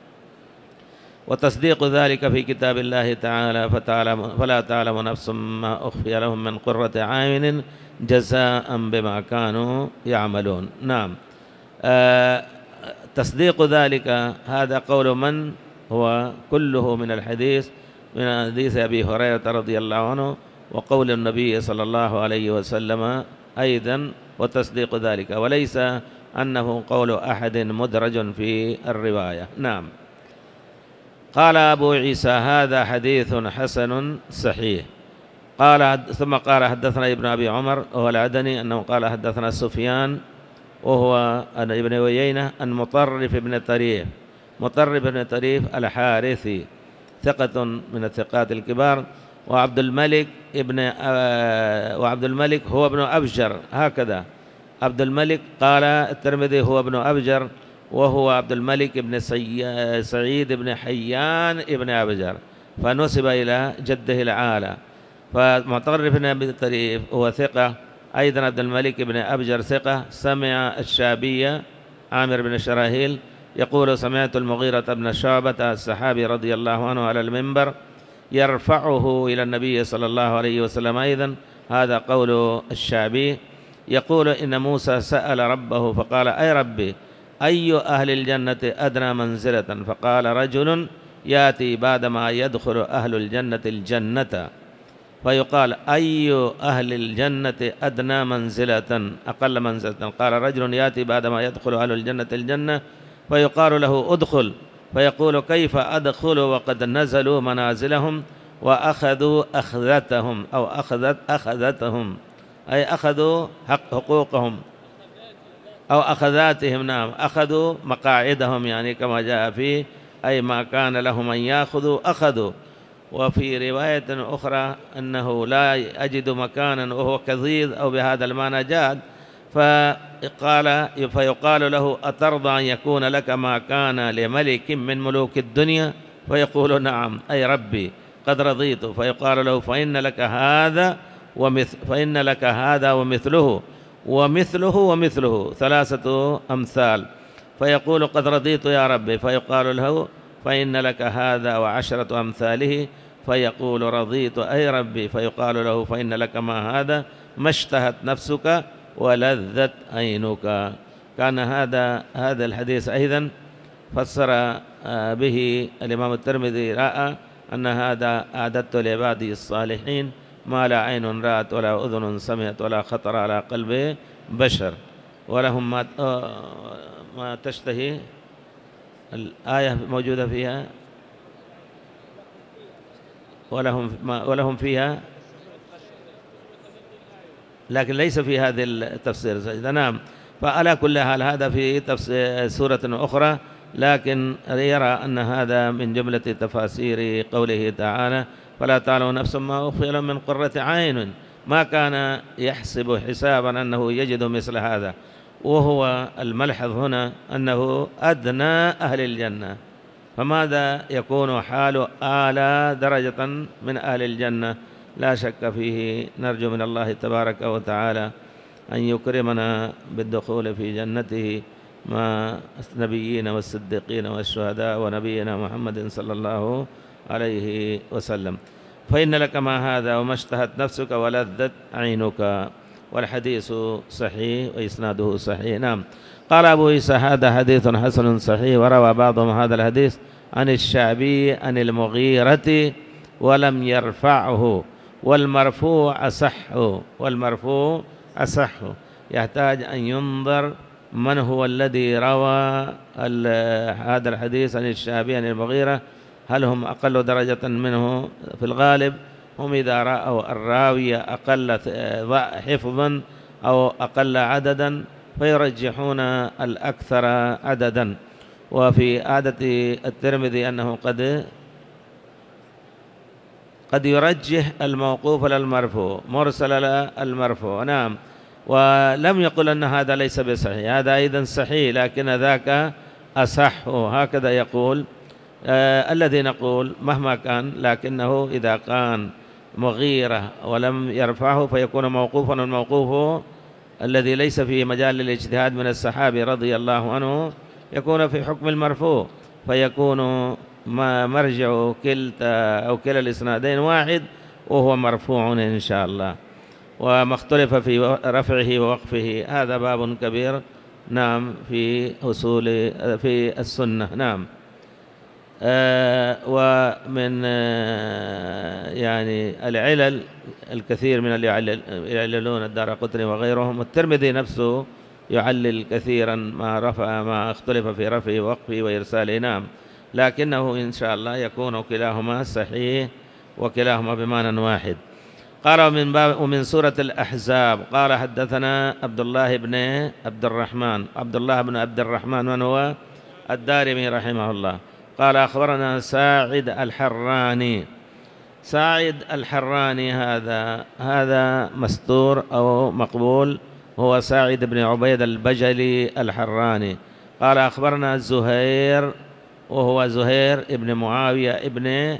وتصديق ذلك في كتاب الله تعالى، فتعلم فلا تعلم نفس ما أخفي لهم من قرة أعين جزاء بما كانوا يعملون. نعم. آه تصديق ذلك هذا قول من هو كله من الحديث، من حديث أبي هريرة رضي الله عنه، وقول النبي صلى الله عليه وسلم أيضا، وتصديق ذلك، وليس أنه قول أحد مدرج في الرواية. نعم. قال أبو عيسى: هذا حديث حسن صحيح. قال ثم قال: حدثنا ابن أبي عمر وهو العدني أنه قال: حدثنا سفيان وهو ابن عيينة عن مطرف بن طريف. مطرف بن طريف الحارثي ثقة من الثقات الكبار. وعبد الملك ابن وعبد الملك هو ابن أبجر، هكذا عبد الملك قال الترمذي هو ابن أبجر، وهو عبد الملك ابن سعيد بن حيان ابن أبجر، فنسب إلى جده العالى. فمطرف بن أبي طريف هو ثقة أيضا. عبد الملك بن أبجر ثقة. سمع الشعبية عامر بن شراهيل يقول: سمعت المغيرة بن شعبة الصحابي رضي الله عنه على المنبر يرفعه إلى النبي صلى الله عليه وسلم أيضا. هذا قول الشعبي. يقول: إن موسى سأل ربه فقال: أي ربي، أي أهل الجنة أدنى منزلة؟ فقال: رجل يأتي بعدما يدخل أهل الجنة الجنة. فيقال: أي أهل الجنة أدنى منزلة أقل منزلة؟ قال: رجل يأتي بعدما يدخل أهل الجنة الجنة. فيقال له: أدخل. فيقول كيف أدخل وقد نزلوا منازلهم وأخذوا أخذتهم أو أخذت أخذتهم أي أخذوا حق حقوقهم أو أخذاتهم. نعم، أخذوا مقاعدهم يعني كما جاء فيه، أي ما كان لهم أن يأخذوا أخذوا. وفي رواية أخرى أنه لا أجد مكانا وهو كظيظ أو بهذا المعنى جاد، فقال فيقال له أترضى أن يكون لك ما كان لملك من ملوك الدنيا؟ فيقول نعم أي ربي قد رضيت. فيقال له فإن لك هذا ومثل فإن لك هذا ومثله ومثله ومثله ثلاثة أمثال. فيقول قد رضيت يا ربي. فيقال له فإن لك هذا وعشرة أمثاله. فيقول رضيت أي ربي. فيقال له فإن لك ما هذا ما اشتهت نفسك ولذت عينك. كان هذا هذا الحديث أيضا فسر به الإمام الترمذي، رأى أن هذا أعددت لعبادي الصالحين ما لا عين رأت ولا أذن سمعت ولا خطر على قلب بشر، ولهم ما ما تشتهي. الآية موجودة فيها ولهم ما ولهم فيها، لكن ليس في هذه التفسير. نعم، فعلى كل حال هذا في تفسير سورة أخرى، لكن يرى أن هذا من جملة تفاسير قوله تعالى فلا تعلم نفس ما أخفي لهم من قرة عين. ما كان يحسب حسابا أنه يجد مثل هذا، وهو الملحظ هنا أنه أدنى أهل الجنة، فماذا يكون حال أعلى درجة من أهل الجنة؟ لا شك فيه. نرجو من الله تبارك وتعالى أن يكرمنا بالدخول في جنته مع النبيين والصديقين والشهداء ونبينا محمد صلى الله عليه وسلم. فإن لك ما هذا وما اشتهت نفسك ولذت عينك. والحديث صحيح وإسناده صحيح. نعم. قال أبو عيسى هذا حديث حسن صحيح، وروى بعضهم هذا الحديث عن الشعبي عن المغيرة ولم يرفعه، والمرفوع أصح والمرفوع أصح. يحتاج أن ينظر من هو الذي روى هذا الحديث عن الشعبي عن المغيرة، هل هم أقل درجة منه؟ في الغالب هم إذا رأوا الراوي أقل حفظا أو أقل عددا فيرجحون الأكثر عددا. وفي عادة الترمذي أنه قد قد يرجح الموقوف للمرفوع مرسل للمرفوع. نعم. ولم يقل أن هذا ليس بصحيح، هذا أيضا صحيح لكن ذاك أصح، هكذا يقول. آه الذي نقول مهما كان لكنه إذا كان مغيرة ولم يرفعه فيكون موقوفا، والموقوف الذي ليس فيه مجال للاجتهاد من الصحابي رضي الله عنه يكون في حكم المرفوع، فيكون ما مرجع كلتا أو كلا الإسنادين واحد وهو مرفوع إن شاء الله. وما اختلف في رفعه ووقفه هذا باب كبير. نعم، في أصول في السنة. نعم. آه ومن آه يعني العلل الكثير من اللي يعللون الدارقطني وغيرهم، الترمذي نفسه يعلل كثيرا ما رفع ما اختلف في رفعه ووقفه وإرساله. نعم، لكنه إن شاء الله يكون كلاهما صحيح وكلاهما بمعنى واحد. قال ومن, باب ومن سورة الأحزاب قال حدثنا عبد الله بن عبد الرحمن عبد الله بن عبد الرحمن من هو الدارمي رحمه الله قال أخبرنا ساعد الحراني. ساعد الحراني هذا هذا مستور أو مقبول، هو ساعد بن عبيد البجلي الحراني. قال أخبرنا زهير وهو زهير ابن معاوية ابن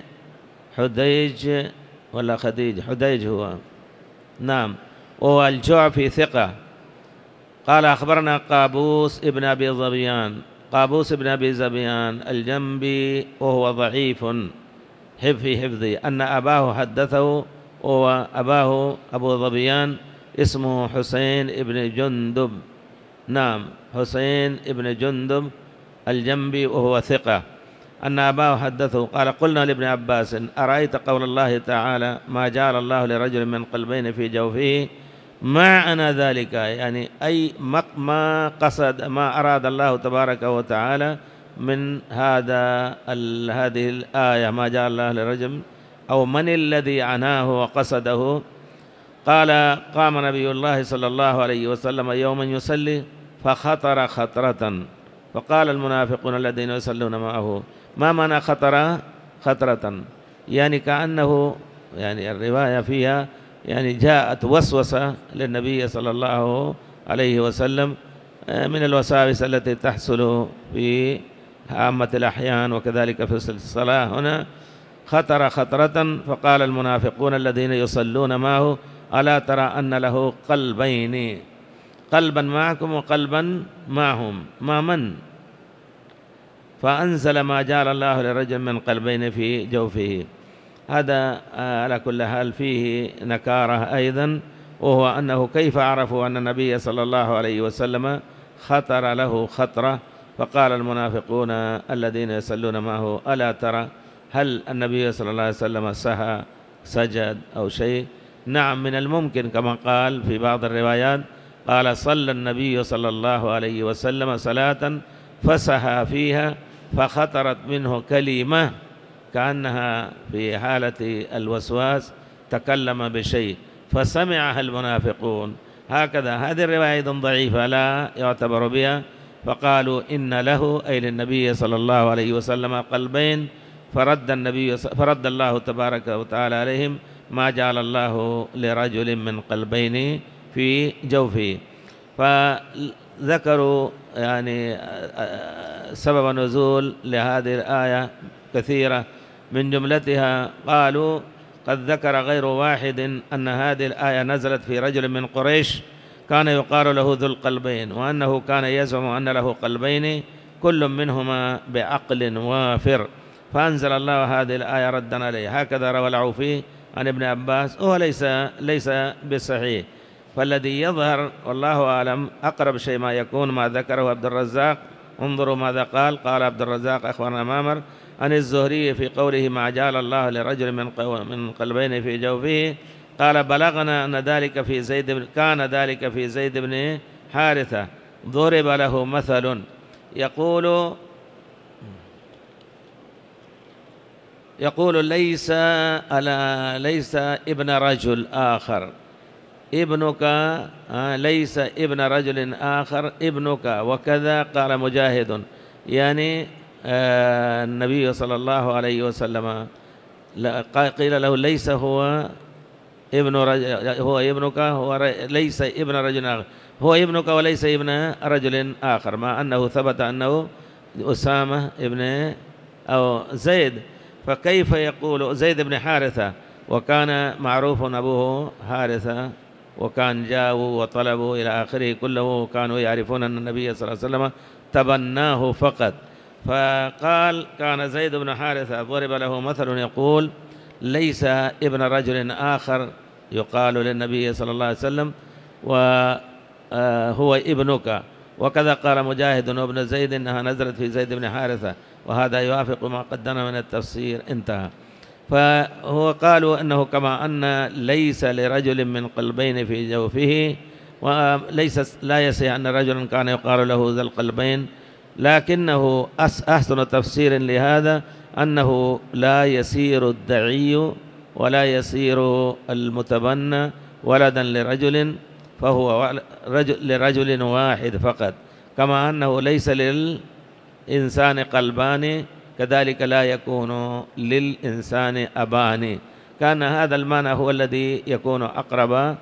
حديج ولا خديج حديج هو. نعم. وهو الجعفي ثقة. قال أخبرنا قابوس ابن أبي ظبيان قابوس ابن أبي ظبيان الجنبي وهو ضعيف في حفظه أن أباه حدثه، وهو أباه أبو ظبيان اسمه حسين ابن جندب. نعم، حسين ابن جندب الجنبي وهو ثقة أن أباه حدثه قال قلنا لابن عباس أرأيت قول الله تعالى ما جعل الله لرجل من قلبين في جوفه ما أنا ذلك، يعني أي ما قصد ما أراد الله تبارك وتعالى من هذا هذه الآية ما جعل الله لرجل أو من الذي عناه وقصده. قال قام نبي الله صلى الله عليه وسلم يوما يصلي فخطر خطرة فقال المنافقون الذين يصلون معه ما معنى خطر خطرة؟ يعني كأنه يعني الرواية فيها يعني جاءت وسوسة للنبي صلى الله عليه وسلم من الوساوس التي تحصل في عامة الأحيان وكذلك في الصلاة. هنا خطر خطرة فقال المنافقون الذين يصلون معه ألا ترى أن له قلبين، قلبا معكم وقلبا معهم، ما من؟ فأنزل ما جعل الله لرجل من قلبين في جوفه. هذا على كل حال فيه نكارة أيضا، وهو أنه كيف عرفوا أن النبي صلى الله عليه وسلم خطر له خطرة؟ فقال المنافقون الذين يصلون معه ألا ترى هل النبي صلى الله عليه وسلم سهى سجد أو شيء؟ نعم، من الممكن كما قال في بعض الروايات قال صلى النبي صلى الله عليه وسلم صلاة فسهى فيها فخطرت منه كلمة كأنها في حالة الوسواس تكلم بشيء فسمعها المنافقون. هكذا هذه الرواية أيضا ضعيفة لا يعتبر بها. فقالوا إن له أي للنبي صلى الله عليه وسلم قلبين، فرد النبي فرد الله تبارك وتعالى عليهم ما جعل الله لرجل من قلبين في جوفه. فذكروا يعني سبب نزول لهذه الآية كثيرة، من جملتها قالوا قد ذكر غير واحد أن هذه الآية نزلت في رجل من قريش كان يقال له ذو القلبين، وأنه كان يزعم أن له قلبين كل منهما بعقل وافر، فأنزل الله هذه الآية ردا عليه. هكذا روى العوفي عن ابن عباس، وهو ليس ليس بصحيح. فالذي يظهر والله أعلم أقرب شيء ما يكون ما ذكره عبد الرزاق. انظروا ماذا قال. قال عبد الرزاق أخبرنا مامر عن الزهري في قوله ما جعل الله لرجل من من قلبين في جوفه، قال بلغنا أن ذلك في زيد بن كان ذلك في زيد بن حارثة ضرب له مثل يقول يقول ليس ألا ليس ابن رجل آخر ابنك، ليس ابن رجل آخر ابنك، وكذا قال مجاهد. يعني النبي صلى الله عليه وسلم قيل له ليس هو ابن رجل هو ابنك هو ليس ابن رجل آخر، هو ابنك وليس ابن رجل آخر، مع أنه ثبت أنه أسامة ابن أو زيد. فكيف يقول زيد بن حارثة وكان معروف أبوه حارثة وكان جاءوا وطلبوا إلى آخره كله، كانوا يعرفون أن النبي صلى الله عليه وسلم تبناه فقط. فقال كان زيد بن حارثة ضرب له مثل يقول ليس ابن رجل آخر يقال للنبي صلى الله عليه وسلم وهو ابنك، وكذا قال مجاهد وابن زيد إنها نزلت في زيد بن حارثة، وهذا يوافق ما قدمنا من التفسير. انتهى. فهو قالوا أنه كما أن ليس لرجل من قلبين في جوفه، وليس لا يسع أن رجلا كان يقال له ذا القلبين، لكنه أحسن تفسير لهذا أنه لا يسير الدعي ولا يسير المتبنى ولدا لرجل، فهو رجل لرجل واحد فقط، كما أنه ليس للإنسان قلبان كذلك لا يكون للإنسان أبان. كان هذا المعنى هو الذي يكون أقرب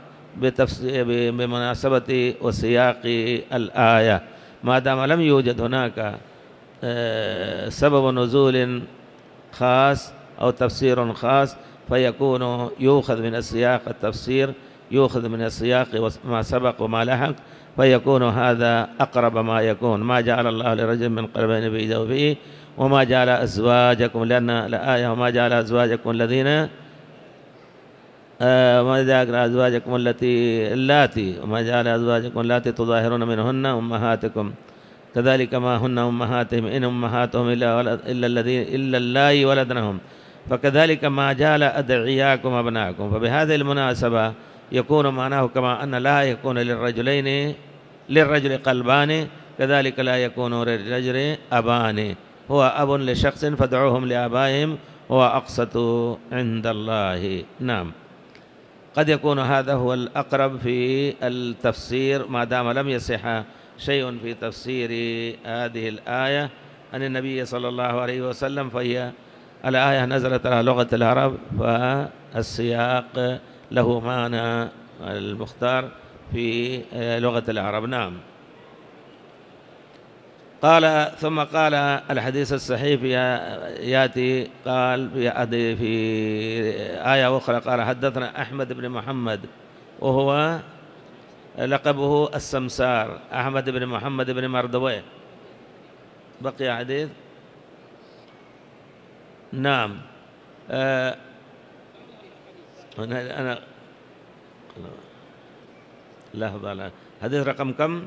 بمناسبة وسياق الآية، ما دام لم يوجد هناك سبب نزول خاص أو تفسير خاص، فيكون يؤخذ من السياق التفسير، يؤخذ من السياق ما سبق وما لحق، فيكون هذا أقرب ما يكون. ما جعل الله لرجل من قلبين في جوفه وما جعل أزواجكم، لأن الآية وما جعل أزواجكم الذين وما جعل أزواجكم التي اللاتي وما جعل أزواجكم اللاتي تظاهرون منهن أمهاتكم كذلك ما هن أمهاتهم إن أمهاتهم إلا إلا الذين إلا اللائي ولدنهم، فكذلك ما جعل أدعياكم أبناءكم. فبهذه المناسبة يكون معناه كما أن لا يكون للرجلين للرجل قلبان كذلك لا يكون للرجل أبان. هو أب لشخص فادعوهم لآبائهم هو أقسط عند الله. نعم. قد يكون هذا هو الأقرب في التفسير ما دام لم يصح شيء في تفسير هذه الآية عن النبي صلى الله عليه وسلم، فهي الآية نزلت على لغة العرب، فالسياق له معنى المختار في لغة العرب. نعم. قال ثم قال الحديث الصحيح يأتي قال في آية أخرى قال حدثنا أحمد بن محمد وهو لقبه السمسار، أحمد بن محمد بن مردويه. بقي حديث. نعم. آه أنا أنا لحظة لا. حديث رقم كم؟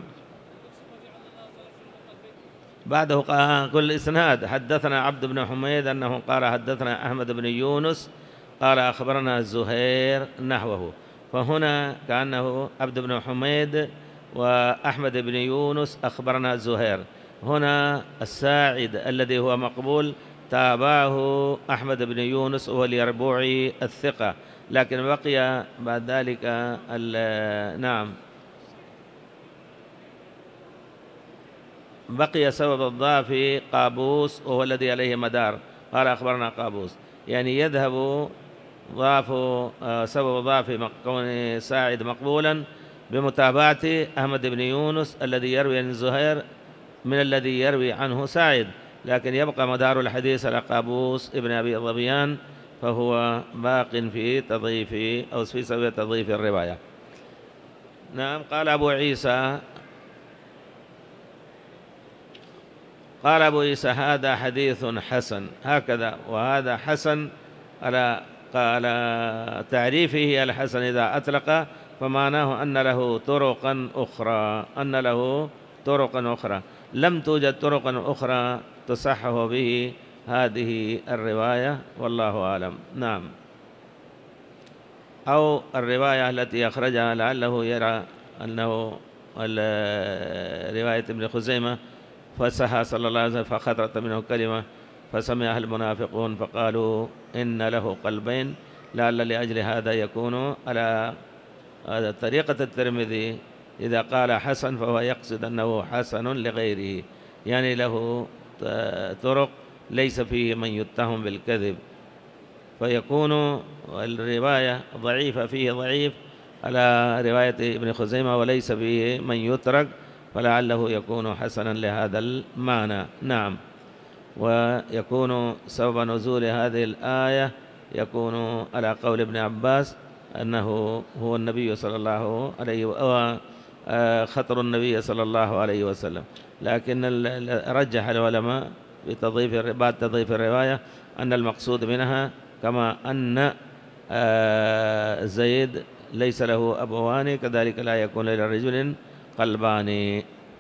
بعده كل إسناد. حدثنا عبد بن حميد أنه قال حدثنا أحمد بن يونس قال أخبرنا زهير نحوه، فهنا كأنه عبد بن حميد وأحمد بن يونس أخبرنا زهير. هنا الساعد الذي هو مقبول تابعه أحمد بن يونس وهو اليربوعي الثقة، لكن بقي بعد ذلك. نعم، بقي سبب الضعف قابوس وهو الذي عليه مدار. قال أخبرنا قابوس، يعني يذهب ضعف سبب ضعف كون ساعد مقبولا بمتابعة أحمد بن يونس الذي يروي عن زهير من الذي يروي عنه ساعد، لكن يبقى مدار الحديث على قابوس ابن أبي ظبيان، فهو باق في تضعيف أو في سبب تضعيف الرواية. نعم. قال أبو عيسى قال أبو عيسى هذا حديث حسن، هكذا وهذا حسن على قال تعريفه الحسن إذا أطلق فمعناه أن له طرقا أخرى، أن له طرقا أخرى لم توجد طرقا أخرى تصحح به هذه الرواية، والله أعلم. نعم. أو الرواية التي أخرجها لعله يرى أنه رواية ابن خزيمة فسحى صلى الله عليه وسلم فخطرت منه كلمة فسمعها المنافقون فقالوا إن له قلبين، لعل لأجل هذا يكون على طريقة الترمذي إذا قال حسن فهو يقصد أنه حسن لغيره، يعني له طرق ليس فيه من يتهم بالكذب، فيكون الرواية ضعيفة فيه ضعيف على رواية ابن خزيمة وليس فيه من يترك، فلعله يكون حسنا لهذا المعنى. نعم. ويكون سبب نزول هذه الآية يكون على قول ابن عباس أنه هو النبي صلى الله عليه وسلم، خطر النبي صلى الله عليه وسلم، لكن رجح العلماء بتضيف بعد تضيف الرواية أن المقصود منها كما أن زيد ليس له أبوان كذلك لا يكون لرجل قلبان.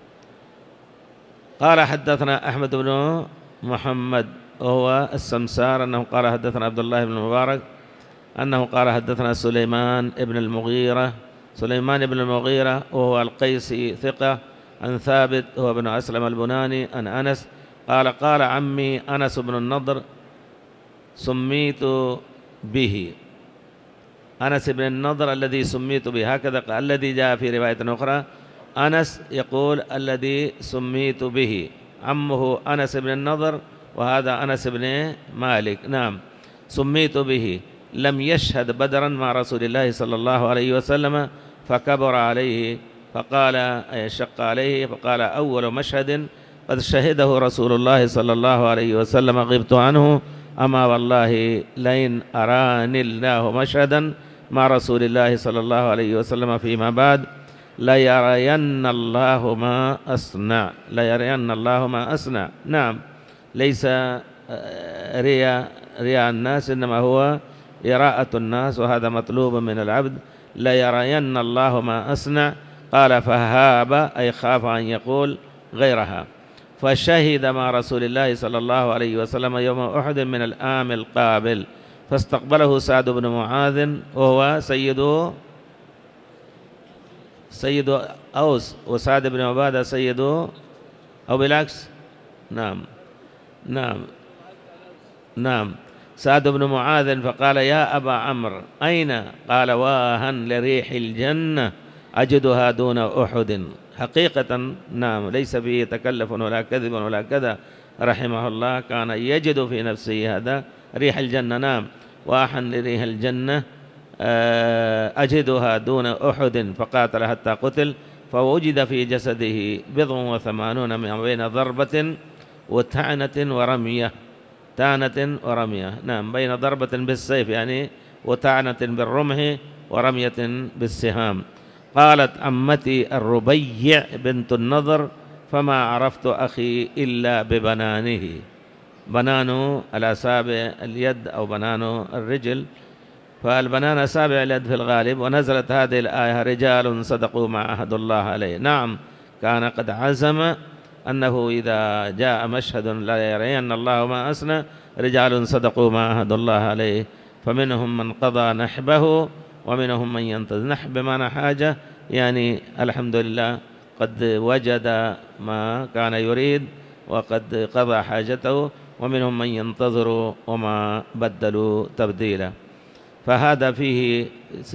قال حدثنا أحمد بن محمد وهو السمسار أنه قال حدثنا عبد الله بن المبارك أنه قال حدثنا سليمان بن المغيرة سليمان بن المغيرة وهو القيسي ثقة عن ثابت هو ابن أسلم البناني عن أنس قال قال عمي أنس بن النضر سميت به، أنس بن النضر الذي سميت به، هكذا الذي جاء في رواية أخرى أنس يقول الذي سميت به، عمه أنس بن النضر وهذا أنس بن مالك. نعم. سميت به لم يشهد بدرا مع رسول الله صلى الله عليه وسلم فكبر عليه فقال يشق عليه فقال أول مشهد قد شهده رسول الله صلى الله عليه وسلم غبت عنه، أما والله لئن أراني الله مشهدا مع رسول الله صلى الله عليه وسلم فيما بعد ليرين الله ما أصنع ليرين الله ما أصنع. نعم. ليس رياء رياء الناس إنما هو إراءة الناس، وهذا مطلوب من العبد. ليرين الله ما أصنع. قال فهاب أي خاف أن يقول غيرها، فشهد مع رسول الله صلى الله عليه وسلم يوم أحد من العام القابل فاستقبله سعد بن معاذ وهو سيد سيد أوس وسعد بن عبادة سيد أو بالعكس. نعم. نعم نعم سعد بن معاذ فقال يا أبا عمرو أين؟ قال واها لريح الجنة أجدها دون أحد. حقيقة نعم ليس فيه تكلف ولا كذب ولا كذا، رحمه الله كان يجد في نفسه هذا ريح الجنة. نعم واحا لريح الجنة أجدها دون أحد، فقاتل حتى قتل، فوجد في جسده بضع وثمانون من بين ضربة وتعنة ورمية. تعنة ورمية، نعم، بين ضربة بالسيف يعني وتعنة بالرمح ورمية بالسهام. قالت عمتي الربيع بنت النضر فما عرفت أخي إلا ببنانه، بنان الأصابع اليد أو بنان الرجل، فالبنان أصابع اليد في الغالب. ونزلت هذه الآية رجال صدقوا ما عهد الله عليه. نعم كان قد عزم أنه إذا جاء مشهد لا يرين الله ما أسنى رجال صدقوا ما عهد الله عليه، فمنهم من قضى نحبه ومنهم من ينتظر. نحب بمعنى حاجة، يعني الحمد لله قد وجد ما كان يريد وقد قضى حاجته، ومنهم من ينتظر وما بدلوا تبديلا. فهذا فيه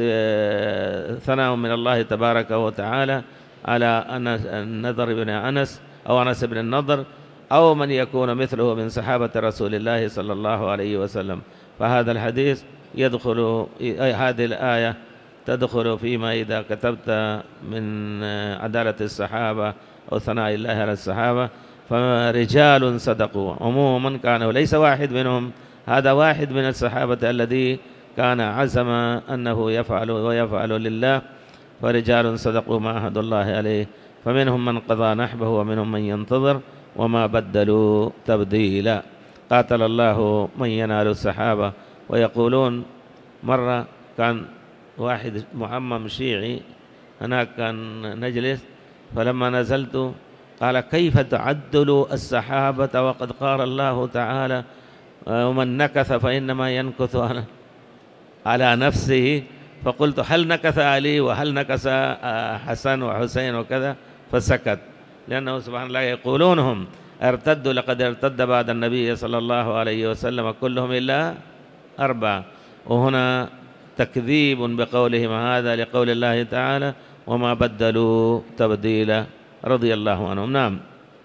ثناء من الله تبارك وتعالى على النضر بن أنس أو أنس بن النضر أو من يكون مثله من صحابة رسول الله صلى الله عليه وسلم. فهذا الحديث يدخل، هذه الآية تدخل فيما إذا كتبت من عدالة الصحابة أو ثناء الله على الصحابة. فرجال صدقوا عموما كانوا، ليس واحد منهم، هذا واحد من الصحابة الذي كان عزم أنه يفعل ويفعل لله. فرجال صدقوا ما عهد الله عليه، فمنهم من قضى نحبه ومنهم من ينتظر وما بدلوا تبديلا. قاتل الله من ينال الصحابة. ويقولون مرة كان واحد معمم شيعي هناك كان نجلس، فلما نزلت قال كيف تعدل الصحابة وقد قال الله تعالى ومن نكث فإنما ينكث على على نفسه. فقلت هل نكث علي وهل نكث حسن وحسين وكذا؟ فسكت، لأنه سبحان الله يقولونهم ارتدوا لقد ارتد بعد النبي صلى الله عليه وسلم كلهم إلا أربعة. وهنا تكذيب بقولهم هذا لقول الله تعالى وما بدلوا تبديلا رضي الله عنهم. نعم.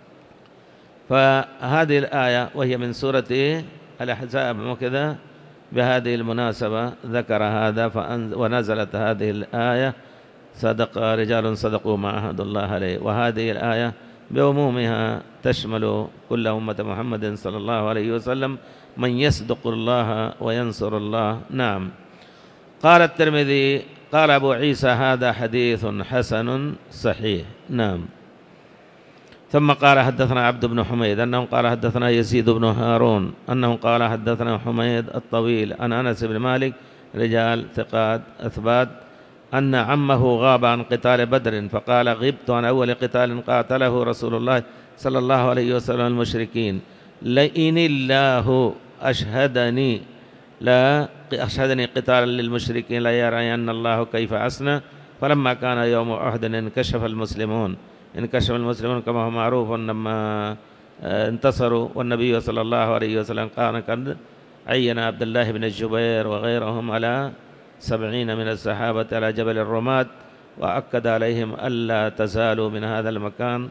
فهذه الآية وهي من سورة الأحزاب وكذا، بهذه المناسبة ذكر هذا ونزلت هذه الآية صدق رجال صدقوا ما عهد الله عليه. وهذه الآية بعمومها تشمل كل أمة محمد صلى الله عليه وسلم من يصدق الله وينصر الله. نعم. قال الترمذي قال أبو عيسى هذا حديث حسن صحيح. نعم. ثم قال حدثنا عبد بن حميد أنه قال حدثنا يزيد بن هارون أنه قال حدثنا حميد الطويل عن أنس بن مالك رجال ثقات أثبات أن عمه غاب عن قتال بدر فقال غبت عن أول قتال قاتله رسول الله صلى الله عليه وسلم المشركين، لئن الله أشهدني لا أشهدني قتالا للمشركين لا يرين الله كيف أسنى. فلما كان يوم أحد انكشف المسلمون انكشف المسلمون كما هو معروف لما انتصروا، والنبي صلى الله عليه وسلم كان قد عين عبد الله بن الزبير وغيرهم على سبعين من الصحابة على جبل الرماد، وأكد عليهم ألا تزالوا من هذا المكان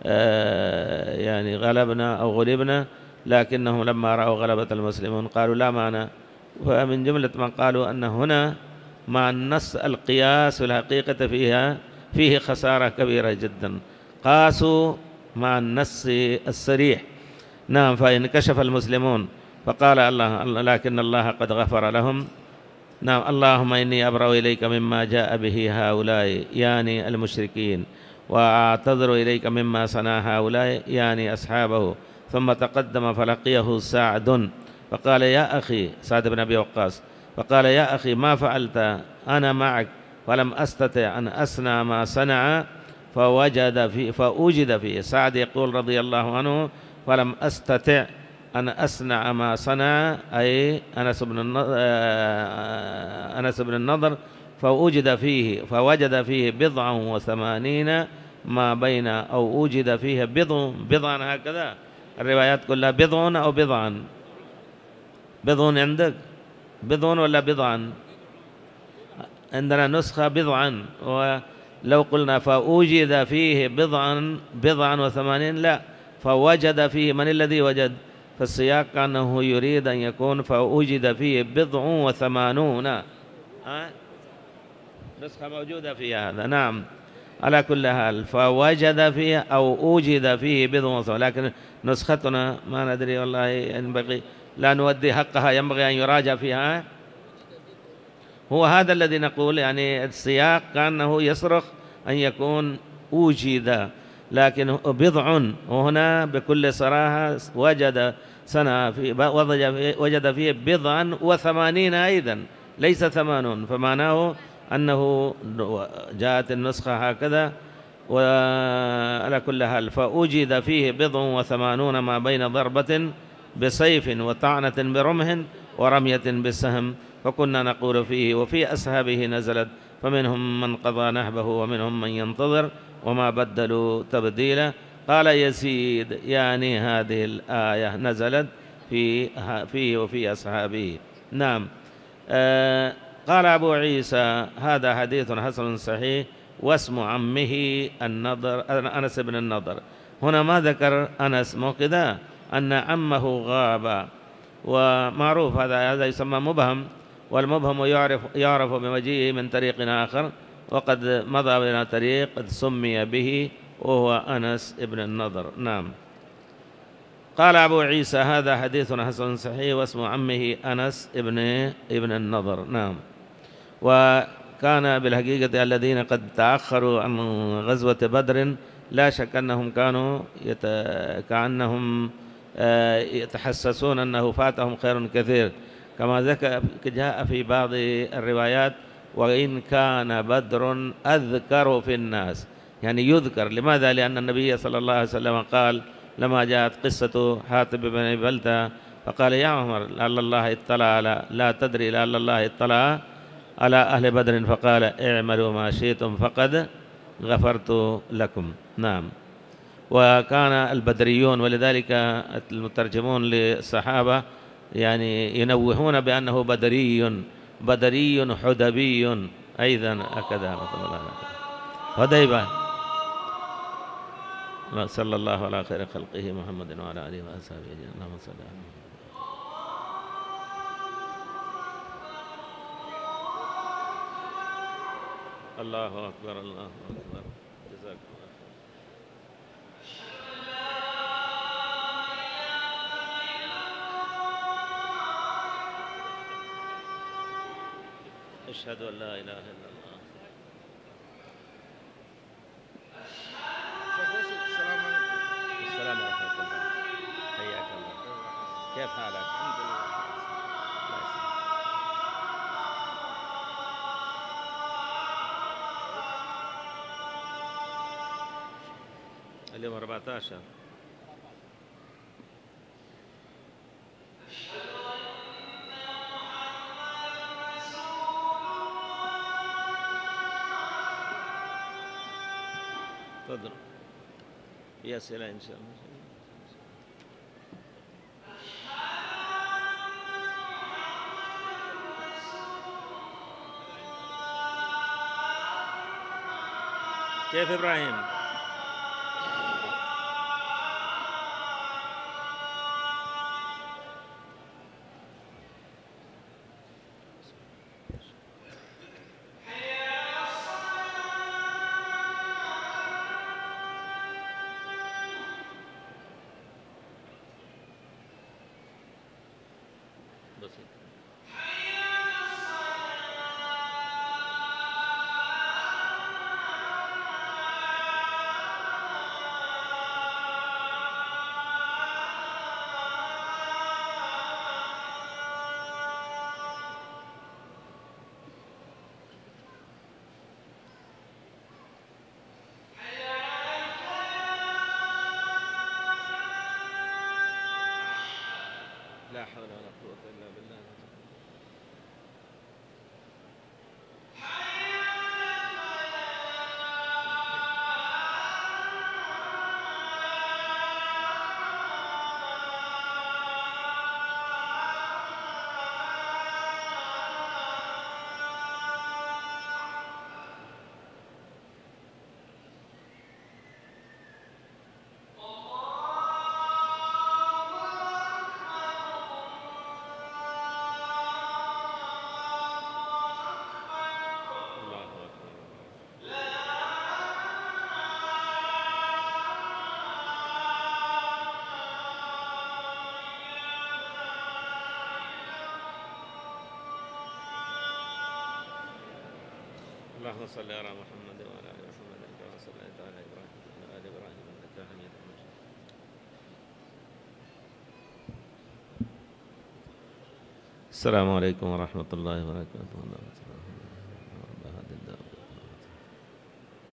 يعني غلبنا أو غلبنا، لكنهم لما رأوا غلبة المسلمون قالوا لا معنى. فمن جملة من قالوا أن هنا مع النص القياس والحقيقة فيها فيه خسارة كبيرة جدا، قاسوا مع النص الصريح. نعم. فإن كشف المسلمون فقال الله لكن الله قد غفر لهم. نعم. اللهم إني أبرأ إليك مما جاء به هؤلاء يعني المشركين، وأعتذر إليك مما صنع هؤلاء يعني أصحابه. ثم تقدم فلقيه سعد فقال يا أخي، سعد بن أبي وقاص، فقال يا أخي ما فعلت أنا معك فلم أستطع أن أصنع ما صنع فوجد فيه فأوجد فيه. سعد يقول رضي الله عنه فلم أستطع أن أصنع ما صنع، أي أنس بن النضر, أنس بن النضر فوجد فيه فوجد فيه بضعا وثمانين ما بين أو وجد فيه بضع بضعا هكذا الروايات كلها بضع أو بضعا؟ بضع عندك؟ بضع ولا بضعا؟ عندنا نسخة بضعا، ولو قلنا فأوجد فيه بضعا بضعا وثمانين لا، فوجد فيه، من الذي وجد؟ فالسياق كأنه يريد أن يكون فأوجد فيه بضع وثمانون. أه؟ نسخة موجودة في هذا، نعم. على كل حال فوجد فيه أو أوجد فيه بضع وثمانون، لكن نسختنا ما ندري والله، ينبغي لا نودي حقها، ينبغي أن يراجع فيها. هو هذا الذي نقول، يعني السياق كأنه يصرخ أن يكون أوجد، لكن بضع، وهنا بكل صراحة وجد سنة في وجد فيه بضعا وثمانين أيضا، ليس ثمانون، فمعناه أنه جاءت النسخة هكذا. وعلى كل حال فأوجد فيه بضع وثمانون ما بين ضربة بسيف وطعنة برمح ورمية بالسهم، فكنا نقول فيه وفي أصحابه نزلت، فمنهم من قضى نحبه ومنهم من ينتظر وما بدلوا تبديلا. قال يزيد يعني هذه الآية نزلت في فيه وفي أصحابه. نعم. آه قال أبو عيسى هذا حديث حسن صحيح، واسم عمه النضر أنس بن النضر. هنا ما ذكر أنس، مو كذا أن عمه غاب، ومعروف هذا هذا يسمى مبهم، والمبهم يعرف يعرف بمجيئه من طريق آخر، وقد مضى بنا طريق قد سمي به وهو أنس بن النضر. نعم. قال أبو عيسى هذا حديث حسن صحيح، واسم عمه أنس ابن ابن النضر. نعم. وكان بالحقيقة الذين قد تأخروا عن غزوة بدر لا شك أنهم كانوا يت... كأنهم يتحسسون أنه فاتهم خير كثير، كما ذكر جاء في بعض الروايات وإن كان بدر أذكر في الناس، يعني يذكر. لماذا؟ لأن النبي صلى الله عليه وسلم قال لما جاءت قصة حاتب بن بلتة فقال يا عمر لعل الله اطلع على لا تدري لعل الله اطلع على أهل بدر، فقال اعملوا ما شئتم فقد غفرت لكم. نعم. وكان البدريون، ولذلك المترجمون للصحابة يعني ينوهون بأنه بدري بدري حدبي أيضا هكذا هديبة. صلى الله على خير خلقه محمد وعلى آله وأصحابه أجمعين. اللهم صل على محمد. الله أكبر الله أكبر. جزاك الله خير. أشهد أن لا إله إلا الله. السلام ورحمة الله. حياك الله. كيف حالك؟ الحمد لله. اليوم أربعة عشر. تفضل. في أسئلة إن شاء الله. كيف إبراهيم؟ بسيط. اللهم صل على محمد وعلى ال محمد كما صليت على ابراهيم وعلى ال ابراهيم انك حميد مجيد. السلام عليكم ورحمة الله وبركاته.